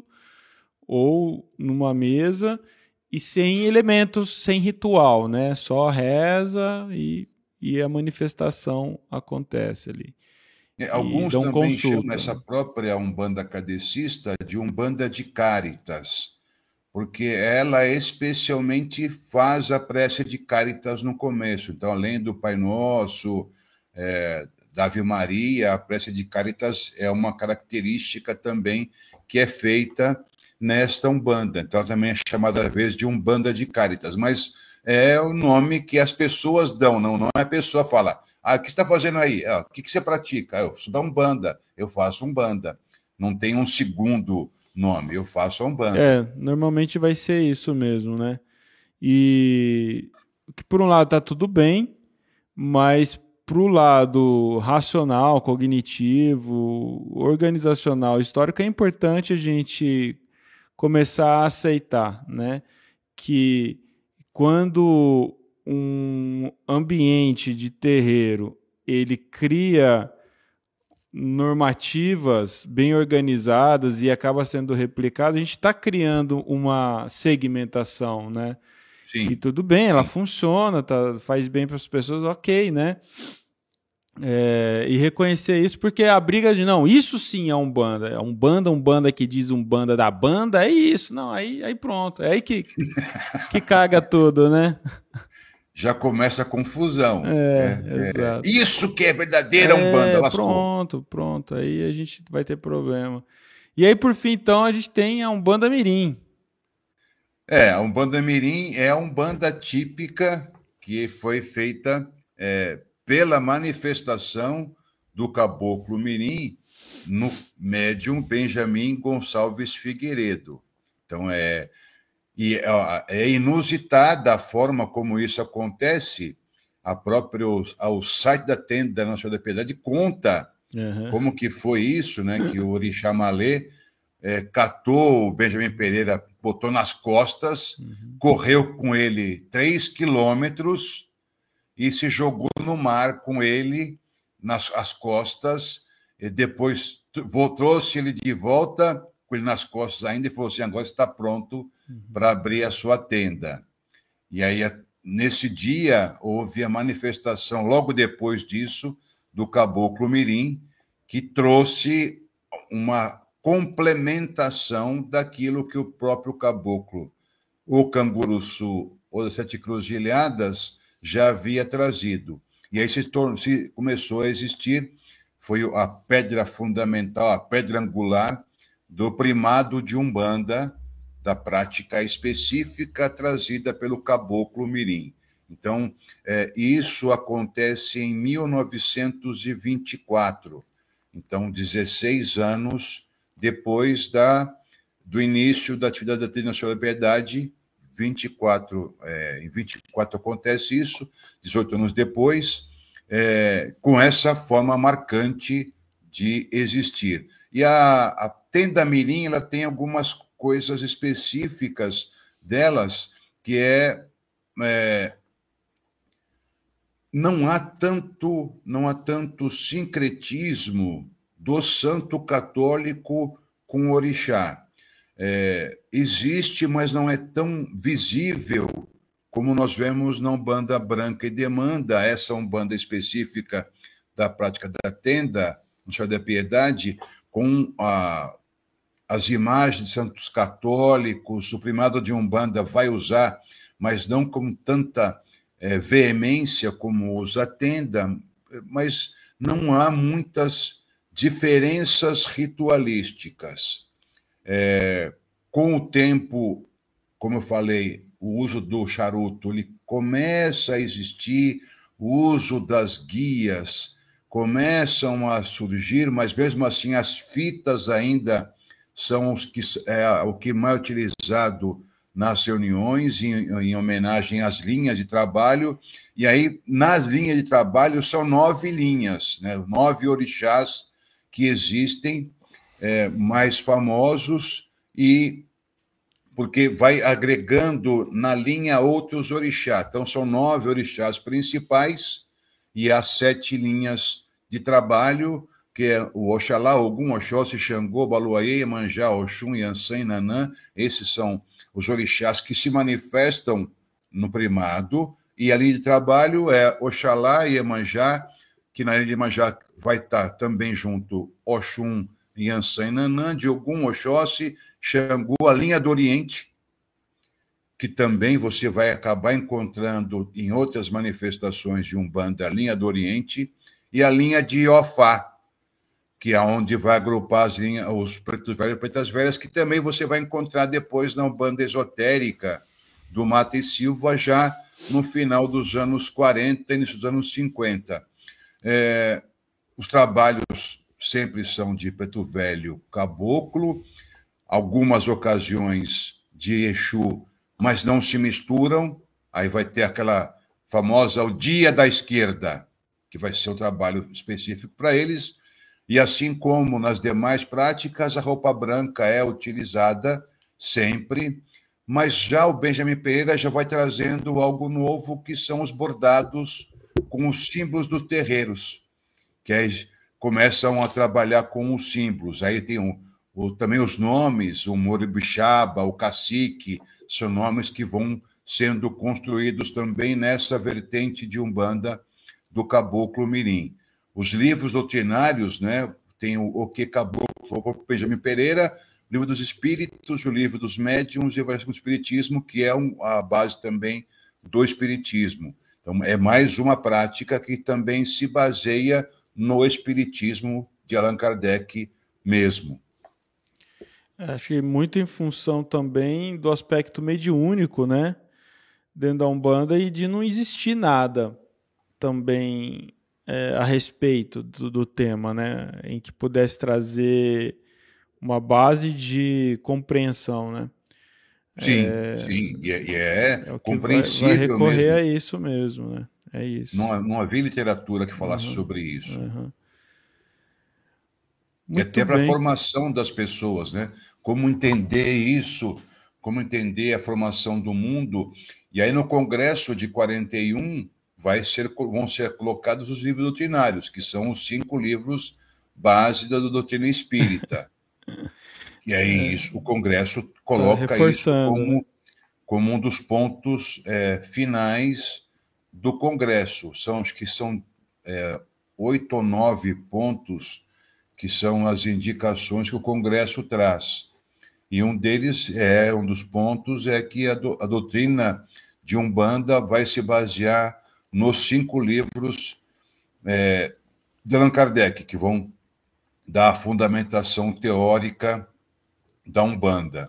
ou numa mesa, e sem elementos, sem ritual, né, só reza e, e a manifestação acontece ali. É, alguns também consulta, chamam essa própria Umbanda kardecista de Umbanda de Cáritas, porque ela especialmente faz a prece de Cáritas no começo. Então, além do Pai Nosso, é, da Ave Maria, a prece de Cáritas é uma característica também que é feita nesta Umbanda. Então, também é chamada, às vezes, de Umbanda de Cáritas, mas é o nome que as pessoas dão, não, não é a pessoa fala, ah, o que você está fazendo aí? Ah, o que você pratica? Ah, eu sou da Umbanda, eu faço Umbanda. Não tem um segundo nome, eu faço a Umbanda. É, normalmente vai ser isso mesmo, né? E que por um lado tá tudo bem, mas pro lado racional, cognitivo, organizacional, histórico, é importante a gente começar a aceitar, né? Que quando um ambiente de terreiro ele cria normativas bem organizadas e acaba sendo replicado, a gente está criando uma segmentação, né? Sim. E tudo bem, ela Sim. funciona, tá, faz bem para as pessoas, ok, né? É, e reconhecer isso, porque a briga de não, isso sim é Umbanda, é Umbanda, Umbanda que diz Umbanda da banda, é isso, não, aí, aí pronto, é aí que, que caga tudo, né? Já começa a confusão. É, é, exato. É, isso que é verdadeira é, Umbanda. Lascou. Pronto, pronto. Aí a gente vai ter problema. E aí, por fim, então, a gente tem a Umbanda Mirim. É, a Umbanda Mirim é a Umbanda típica que foi feita é, pela manifestação do Caboclo Mirim no médium Benjamin Gonçalves Figueiredo. Então, é... E é inusitada a forma como isso acontece. A própria, ao site da Tenda da Nossa Senhora da Piedade conta uhum. como que foi isso, né? Que o Orixá Malê é, catou o Benjamin Pereira, botou nas costas, uhum. correu com ele três quilômetros e se jogou no mar com ele nas as costas. E depois trouxe ele de volta com ele nas costas ainda e falou assim, agora está pronto para abrir a sua tenda. E aí, nesse dia, houve a manifestação, logo depois disso, do Caboclo Mirim, que trouxe uma complementação daquilo que o próprio Caboclo, o Canguruçu ou das Sete Cruzilhadas, já havia trazido. E aí se, tornou, se começou a existir, foi a pedra fundamental, a pedra angular do primado de Umbanda, da prática específica trazida pelo Caboclo Mirim. Então, é, isso acontece em mil novecentos e vinte e quatro, então, dezesseis anos depois da, do início da atividade da Trilha Nacional da Piedade, vinte e quatro, é, em vinte e quatro acontece isso, dezoito anos depois, é, com essa forma marcante de existir. E a, a Tenda Mirim, ela tem algumas coisas específicas delas, que é, é não há tanto, não há tanto sincretismo do santo católico com o orixá. É, existe, mas não é tão visível como nós vemos na Umbanda Branca e Demanda, essa Umbanda específica da prática da tenda, no Chá da Piedade, com a, as imagens de santos católicos, o primado de Umbanda vai usar, mas não com tanta é, veemência como usa a tenda, mas não há muitas diferenças ritualísticas. É, com o tempo, como eu falei, o uso do charuto, ele começa a existir, o uso das guias começam a surgir, mas mesmo assim as fitas ainda são os que, é, o que mais é utilizado nas reuniões, em, em homenagem às linhas de trabalho, e aí nas linhas de trabalho são nove linhas, né? Nove orixás que existem, é, mais famosos, e porque vai agregando na linha outros orixás. Então, são nove orixás principais e há sete linhas de trabalho, que é o Oxalá, Ogum, Oxóssi, Xangô, Baluaê, Iemanjá, Oxum, Yansan, Nanã. Esses são os orixás que se manifestam no primado, e a linha de trabalho é Oxalá e Iemanjá, que na linha de Iemanjá vai estar também junto Oxum, Yansan e Nanã, de Ogum, Oxóssi, Xangô, a linha do Oriente, que também você vai acabar encontrando em outras manifestações de Umbanda, a linha do Oriente, e a linha de Iofá, que é onde vai agrupar as linhas, os pretos velhos e pretas velhas, que também você vai encontrar depois na Umbanda esotérica do Mata e Silva, já no final dos anos quarenta, início dos anos cinquenta. É, os trabalhos sempre são de preto velho caboclo, algumas ocasiões de Exu, mas não se misturam. Aí vai ter aquela famosa o Dia da Esquerda, que vai ser um trabalho específico para eles. E assim como nas demais práticas, a roupa branca é utilizada sempre, mas já o Benjamin Pereira já vai trazendo algo novo, que são os bordados com os símbolos dos terreiros, que aí começam a trabalhar com os símbolos. Aí tem um, o, também os nomes, o Moribixaba, o Cacique, são nomes que vão sendo construídos também nessa vertente de Umbanda do Caboclo Mirim. Os livros doutrinários, né, tem o O Que Caboclo, o Benjamin Pereira, o Livro dos Espíritos, o Livro dos Médiuns e o Espiritismo, que é um, a base também do Espiritismo. Então, é mais uma prática que também se baseia no Espiritismo de Allan Kardec mesmo. Acho que muito em função também do aspecto mediúnico, né, dentro da Umbanda, e de não existir nada também é, a respeito do, do tema, né, em que pudesse trazer uma base de compreensão, né? Sim, é, sim, e é, e é, é compreensível vai, vai recorrer mesmo. a isso mesmo, né? É isso. Não, não havia literatura que falasse Uhum, sobre isso. uhum. E até Muito para a bem. formação das pessoas, né? Como entender isso, como entender a formação do mundo. E aí, no Congresso de quarenta e um, vai ser, vão ser colocados os livros doutrinários, que são os cinco livros base da doutrina espírita. E aí, isso, o Congresso coloca Tá isso como, né? como um dos pontos é, finais do Congresso. São os que são é, oito ou nove pontos que são as indicações que o Congresso traz. E um deles, é um dos pontos, é que a, do, a doutrina de Umbanda vai se basear nos cinco livros é, de Allan Kardec, que vão dar a fundamentação teórica da Umbanda.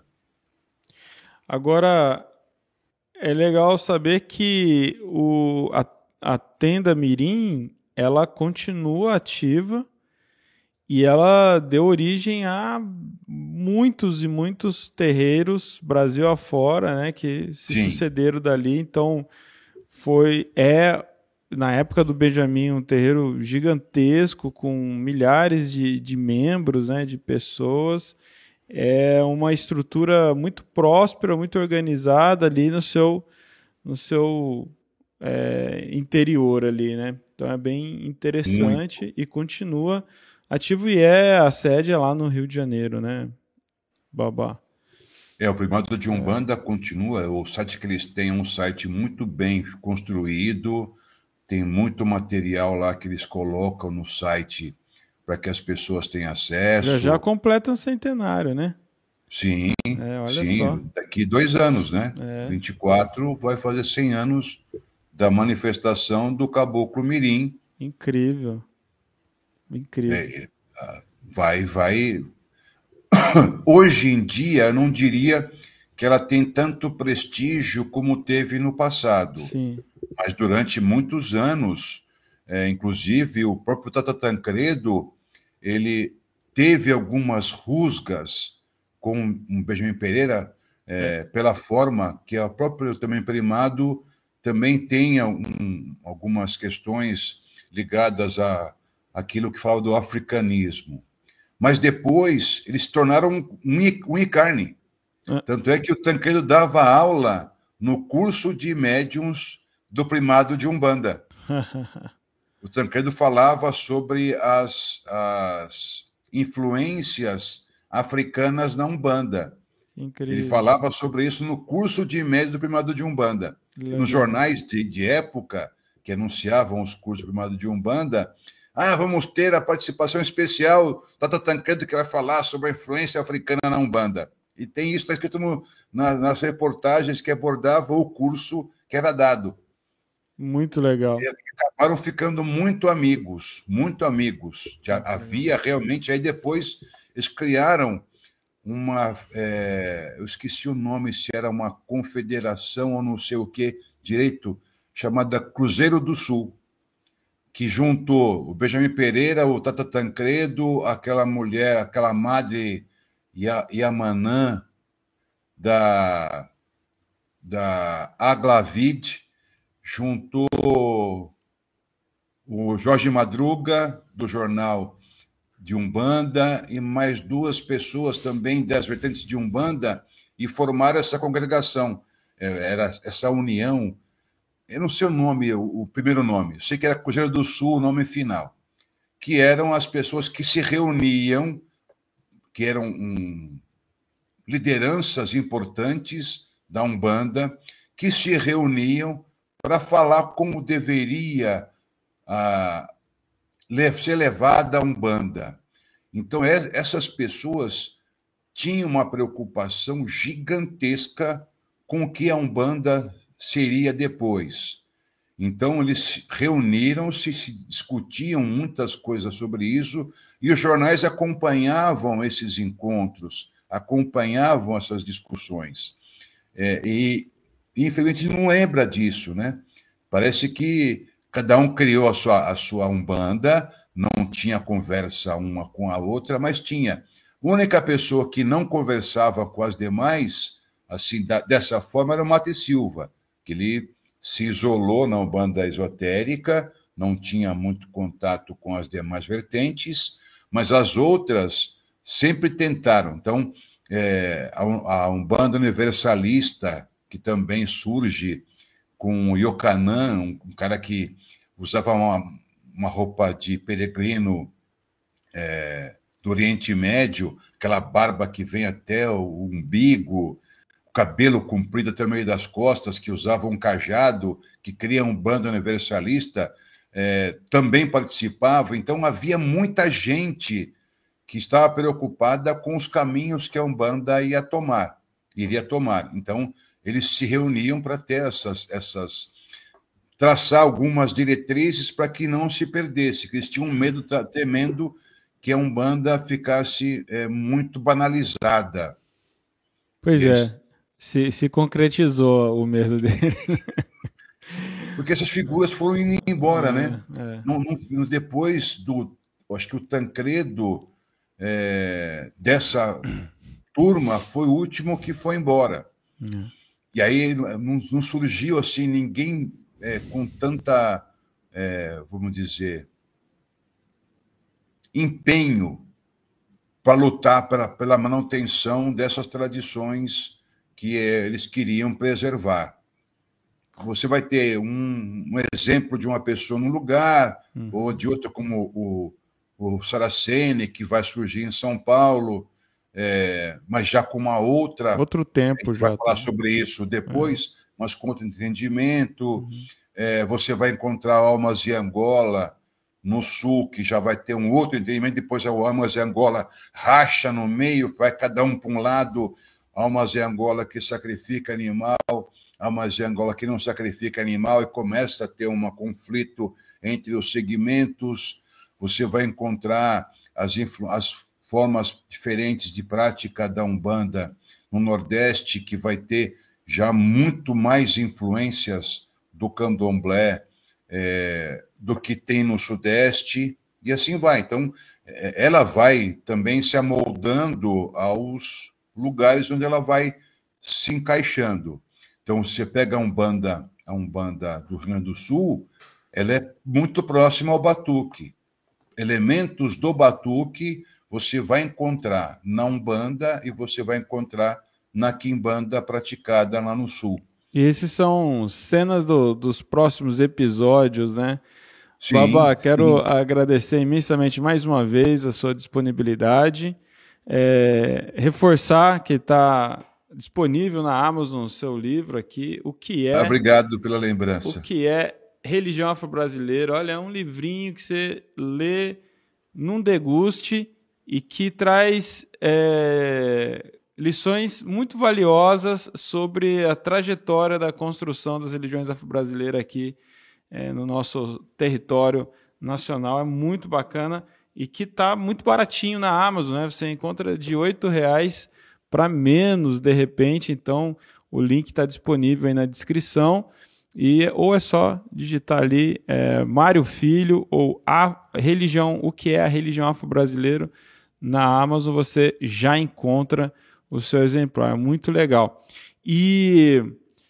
Agora, é legal saber que o, a, a Tenda Mirim, ela continua ativa e ela deu origem a muitos e muitos terreiros Brasil afora, né, que se Sim. sucederam dali. Então, foi, é, na época do Benjamin, um terreiro gigantesco com milhares de, de membros, né, de pessoas. É uma estrutura muito próspera, muito organizada ali no seu, no seu é, interior ali, né? Então é bem interessante muito. E continua ativo e é a sede é lá no Rio de Janeiro, né, Babá? É, o Primado de Umbanda é. continua, o site que eles têm é um site muito bem construído, tem muito material lá que eles colocam no site para que as pessoas tenham acesso. Já, já completa um centenário, né? Sim, é, olha sim. Só. Daqui dois anos, né? É. vinte e quatro vai fazer cem anos da manifestação do Caboclo Mirim. Incrível. Incrível. É, vai, vai... Hoje em dia, eu não diria que ela tem tanto prestígio como teve no passado. Sim. Mas durante muitos anos, é, inclusive o próprio Tata Tancredo, ele teve algumas rusgas com o Benjamin Pereira, é, pela forma que o próprio também Primado também tem um, algumas questões ligadas a aquilo que fala do africanismo. Mas depois eles se tornaram um unicarne. É. Tanto é que o Tancredo dava aula no curso de médiuns do Primado de Umbanda. O Tancredo falava sobre as, as influências africanas na Umbanda. Incrível. Ele falava sobre isso no curso de médiuns do Primado de Umbanda. Nos jornais de, de época, que anunciavam os cursos do Primado de Umbanda, ah, vamos ter a participação especial do Tata Tancredo, que vai falar sobre a influência africana na Umbanda. E tem isso, está escrito no, na, nas reportagens que abordavam o curso que era dado. Muito legal. E acabaram ficando muito amigos, muito amigos. Já havia realmente, aí depois eles criaram uma, é, eu esqueci o nome, se era uma confederação ou não sei o que, direito, chamada Cruzeiro do Sul, que juntou o Benjamin Pereira, o Tata Tancredo, aquela mulher, aquela madre Yamanã da, da Aglavid, juntou o Jorge Madruga, do jornal de Umbanda, e mais duas pessoas também das vertentes de Umbanda, e formaram essa congregação, era essa união. Eu não sei o nome, o, o primeiro nome, eu sei que era Cruzeiro do Sul, o nome final, que eram as pessoas que se reuniam, que eram um, lideranças importantes da Umbanda, que se reuniam para falar como deveria ah, ser levada a Umbanda. Então, é, essas pessoas tinham uma preocupação gigantesca com o que a Umbanda seria depois. Então, eles reuniram-se, se discutiam muitas coisas sobre isso, e os jornais acompanhavam esses encontros, acompanhavam essas discussões. É, e, infelizmente, não lembra disso, né? Parece que cada um criou a sua, a sua Umbanda, não tinha conversa uma com a outra, mas tinha. A única pessoa que não conversava com as demais, assim, da, dessa forma, era o Mate Silva, que ele se isolou na Umbanda esotérica, não tinha muito contato com as demais vertentes, mas as outras sempre tentaram. Então, é, a, a Umbanda universalista, que também surge com o Yokanã, um, um cara que usava uma, uma roupa de peregrino é, do Oriente Médio, aquela barba que vem até o umbigo, cabelo comprido até o meio das costas, que usava um cajado, que cria um bando universalista, é, também participava. Então, havia muita gente que estava preocupada com os caminhos que a Umbanda ia tomar, iria tomar. Então, eles se reuniam para ter essas, essas... traçar algumas diretrizes para que não se perdesse, que eles tinham medo, temendo que a Umbanda ficasse é, muito banalizada. Pois Eles... é, se, se concretizou o medo dele. Porque essas figuras foram indo embora, é, né? É. No, no, depois do... Acho que o Tancredo, é, dessa turma, foi o último que foi embora. É. E aí não, não surgiu assim ninguém é, com tanta, é, vamos dizer, empenho para lutar pra, pela manutenção dessas tradições que é, eles queriam preservar. Você vai ter um, um exemplo de uma pessoa num lugar, uhum. ou de outra, como o, o Saraceni, que vai surgir em São Paulo, é, mas já com uma outra... Outro tempo já. vai falar tá. sobre isso depois, é. mas com outro entendimento. Uhum. É, você vai encontrar Almas de Angola no sul, que já vai ter um outro entendimento. Depois a Almas de Angola racha no meio, vai cada um para um lado. Almas de Angola que sacrifica animal, Almas de Angola que não sacrifica animal, e começa a ter um conflito entre os segmentos. Você vai encontrar as, as formas diferentes de prática da Umbanda no Nordeste, que vai ter já muito mais influências do candomblé é, do que tem no Sudeste, e assim vai. Então, ela vai também se amoldando aos lugares onde ela vai se encaixando. Então, você pega a Umbanda, a Umbanda do Rio Grande do Sul, ela é muito próxima ao batuque. Elementos do batuque você vai encontrar na Umbanda e você vai encontrar na Quimbanda praticada lá no Sul. E esses são cenas do, dos próximos episódios, né? Sim, Babá, quero sim. agradecer imensamente mais uma vez a sua disponibilidade. É, reforçar que está disponível na Amazon o seu livro aqui, o que é... Obrigado pela lembrança. O que é Religião Afro-Brasileira. Olha, é um livrinho que você lê num deguste e que traz é, lições muito valiosas sobre a trajetória da construção das religiões afro-brasileiras aqui é, no nosso território nacional. É muito bacana e que está muito baratinho na Amazon, né? Você encontra de oito reais para menos, de repente. Então, o link está disponível aí na descrição. E, ou é só digitar ali é, Mário Filho ou a religião, o que é a religião afro-brasileira. Na Amazon você já encontra o seu exemplar. É muito legal. E,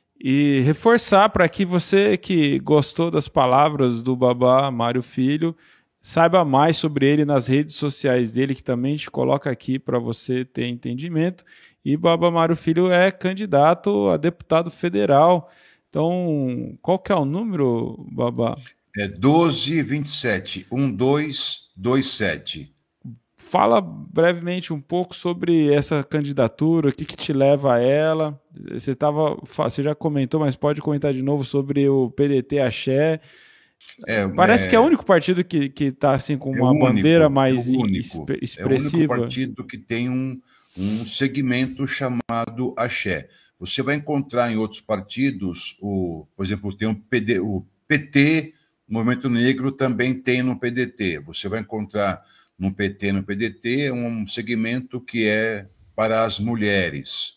e reforçar para que você que gostou das palavras do Babá Mário Filho, saiba mais sobre ele nas redes sociais dele, que também a gente coloca aqui para você ter entendimento. E Babá Mário Filho é candidato a deputado federal. Então, qual que é o número, Babá? É doze vinte e sete, um dois dois sete. Fala brevemente um pouco sobre essa candidatura, o que, que te leva a ela. Você, tava, você já comentou, mas pode comentar de novo sobre o P D T Axé. É, Parece é, que é o único partido que está assim, com uma é bandeira único, mais é expressiva. É o único partido que tem um, um segmento chamado Axé. Você vai encontrar em outros partidos, o, por exemplo, tem um P D, o P T, o Movimento Negro também tem no P D T. Você vai encontrar no P T, no P D T, um segmento que é para as mulheres.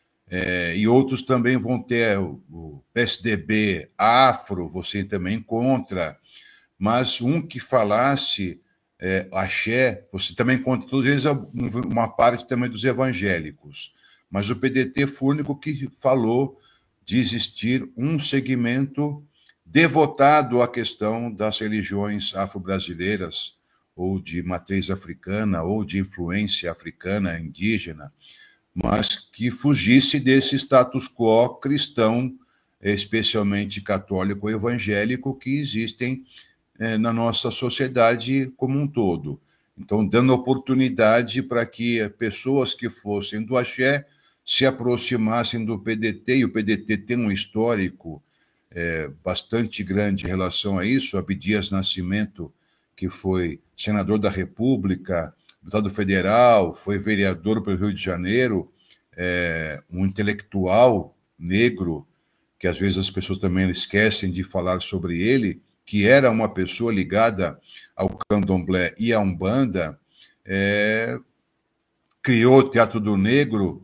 É, e outros também vão ter o, o P S D B afro, você também encontra. Mas um que falasse é, axé, você também encontra, todos eles, uma parte também dos evangélicos. Mas o P D T foi o único que falou de existir um segmento devotado à questão das religiões afro-brasileiras, ou de matriz africana, ou de influência africana, indígena, mas que fugisse desse status quo cristão, especialmente católico e evangélico, que existem eh, na nossa sociedade como um todo. Então, dando oportunidade para que pessoas que fossem do axé se aproximassem do P D T, e o P D T tem um histórico é, bastante grande em relação a isso. Abdias Nascimento, que foi senador da República, deputado federal, foi vereador pelo Rio de Janeiro, é, um intelectual negro, que às vezes as pessoas também esquecem de falar sobre ele, que era uma pessoa ligada ao candomblé e à Umbanda, é, criou o Teatro do Negro,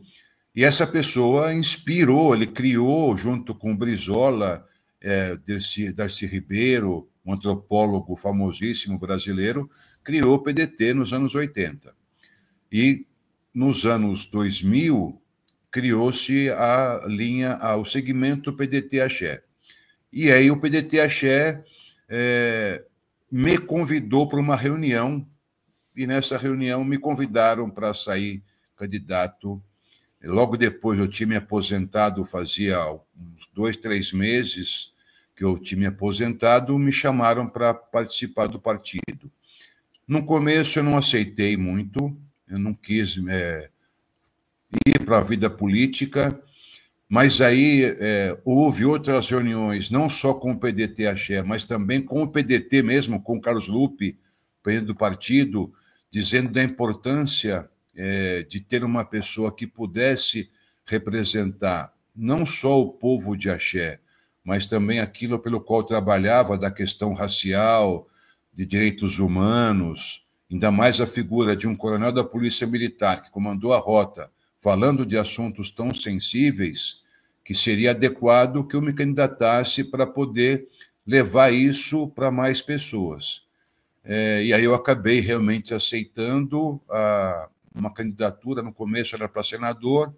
E essa pessoa inspirou, ele criou, junto com Brizola, é, Darcy, Darcy Ribeiro, um antropólogo famosíssimo brasileiro, criou o P D T nos anos oitenta. E nos anos dois mil, criou-se a linha, o segmento P D T Axé. E aí o P D T Axé é, me convidou para uma reunião, e nessa reunião me convidaram para sair candidato. Logo depois eu tinha me aposentado, fazia uns dois, três meses que eu tinha me aposentado, me chamaram para participar do partido. No começo eu não aceitei muito, eu não quis é, ir para a vida política, mas aí é, houve outras reuniões, não só com o P D T Axé, mas também com o P D T mesmo, com o Carlos Lupe, presidente do partido, dizendo da importância é, de ter uma pessoa que pudesse representar não só o povo de Axé, mas também aquilo pelo qual trabalhava, da questão racial, de direitos humanos, ainda mais a figura de um coronel da Polícia Militar que comandou a rota, falando de assuntos tão sensíveis, que seria adequado que eu me candidatasse para poder levar isso para mais pessoas. É, e aí eu acabei realmente aceitando a, uma candidatura, no começo era para senador,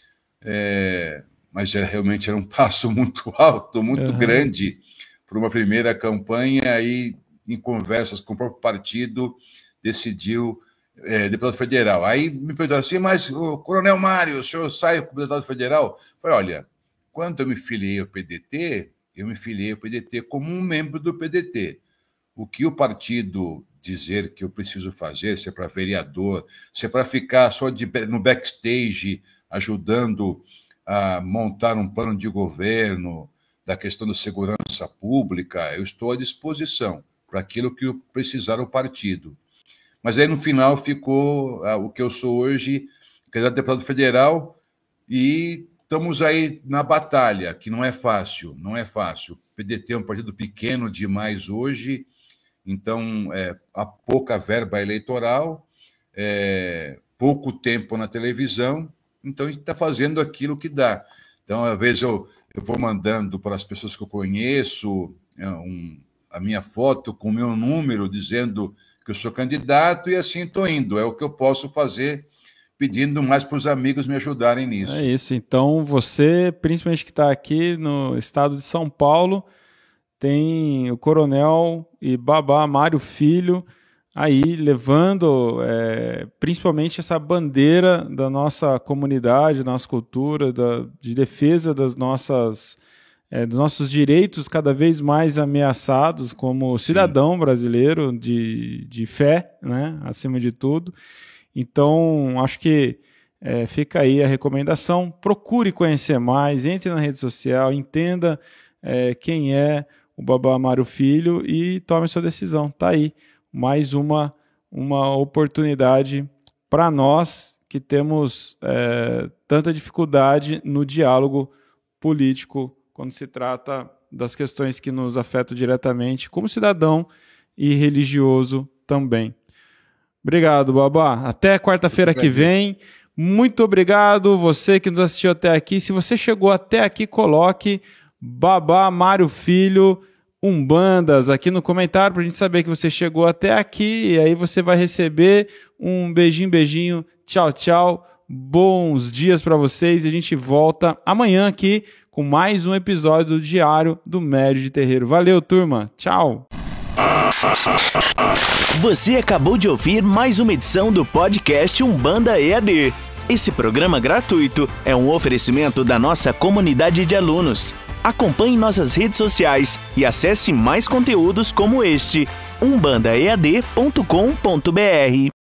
é, mas é, realmente era um passo muito alto, muito uhum. grande para uma primeira campanha, e em conversas com o próprio partido decidiu é, deputado federal. Aí me perguntaram assim, mas o Coronel Mário, o senhor sai como deputado federal? Eu falei, olha, quando eu me filiei ao P D T, eu me filiei ao P D T como um membro do P D T. O que o partido dizer que eu preciso fazer, se é para vereador, se é para ficar só de, no backstage ajudando a montar um plano de governo da questão da segurança pública, eu estou à disposição para aquilo que precisar o partido. Mas aí, no final, ficou ah, o que eu sou hoje, candidato a deputado federal, e estamos aí na batalha, que não é fácil, não é fácil. O P D T é um partido pequeno demais hoje, então é, há pouca verba eleitoral, é, pouco tempo na televisão, então a gente está fazendo aquilo que dá. Então, às vezes, eu, eu vou mandando para as pessoas que eu conheço é, um, a minha foto com o meu número, dizendo que eu sou candidato, e assim estou indo. É o que eu posso fazer, pedindo mais para os amigos me ajudarem nisso. É isso. Então, você, principalmente que está aqui no estado de São Paulo, tem o Coronel e Babá Mário Filho aí levando é, principalmente essa bandeira da nossa comunidade, da nossa cultura, da, de defesa das nossas, é, dos nossos direitos cada vez mais ameaçados como cidadão brasileiro de, de fé, né, acima de tudo. Então, acho que é, fica aí a recomendação, procure conhecer mais, entre na rede social, entenda é, quem é o Babá Mário Filho e tome sua decisão. Tá aí mais uma, uma oportunidade para nós que temos é, tanta dificuldade no diálogo político quando se trata das questões que nos afetam diretamente como cidadão e religioso também. Obrigado, Babá. Até quarta-feira que vem. Muito obrigado você que nos assistiu até aqui. Se você chegou até aqui, coloque Babá Mário Filho Umbandas aqui no comentário para a gente saber que você chegou até aqui, e aí você vai receber um beijinho, beijinho, tchau, tchau, bons dias para vocês, e a gente volta amanhã aqui com mais um episódio do Diário do Médio de Terreiro. Valeu, turma, tchau! Você acabou de ouvir mais uma edição do podcast Umbanda E A D. Esse programa gratuito é um oferecimento da nossa comunidade de alunos. Acompanhe nossas redes sociais e acesse mais conteúdos como este, umbanda e a d ponto com ponto b r.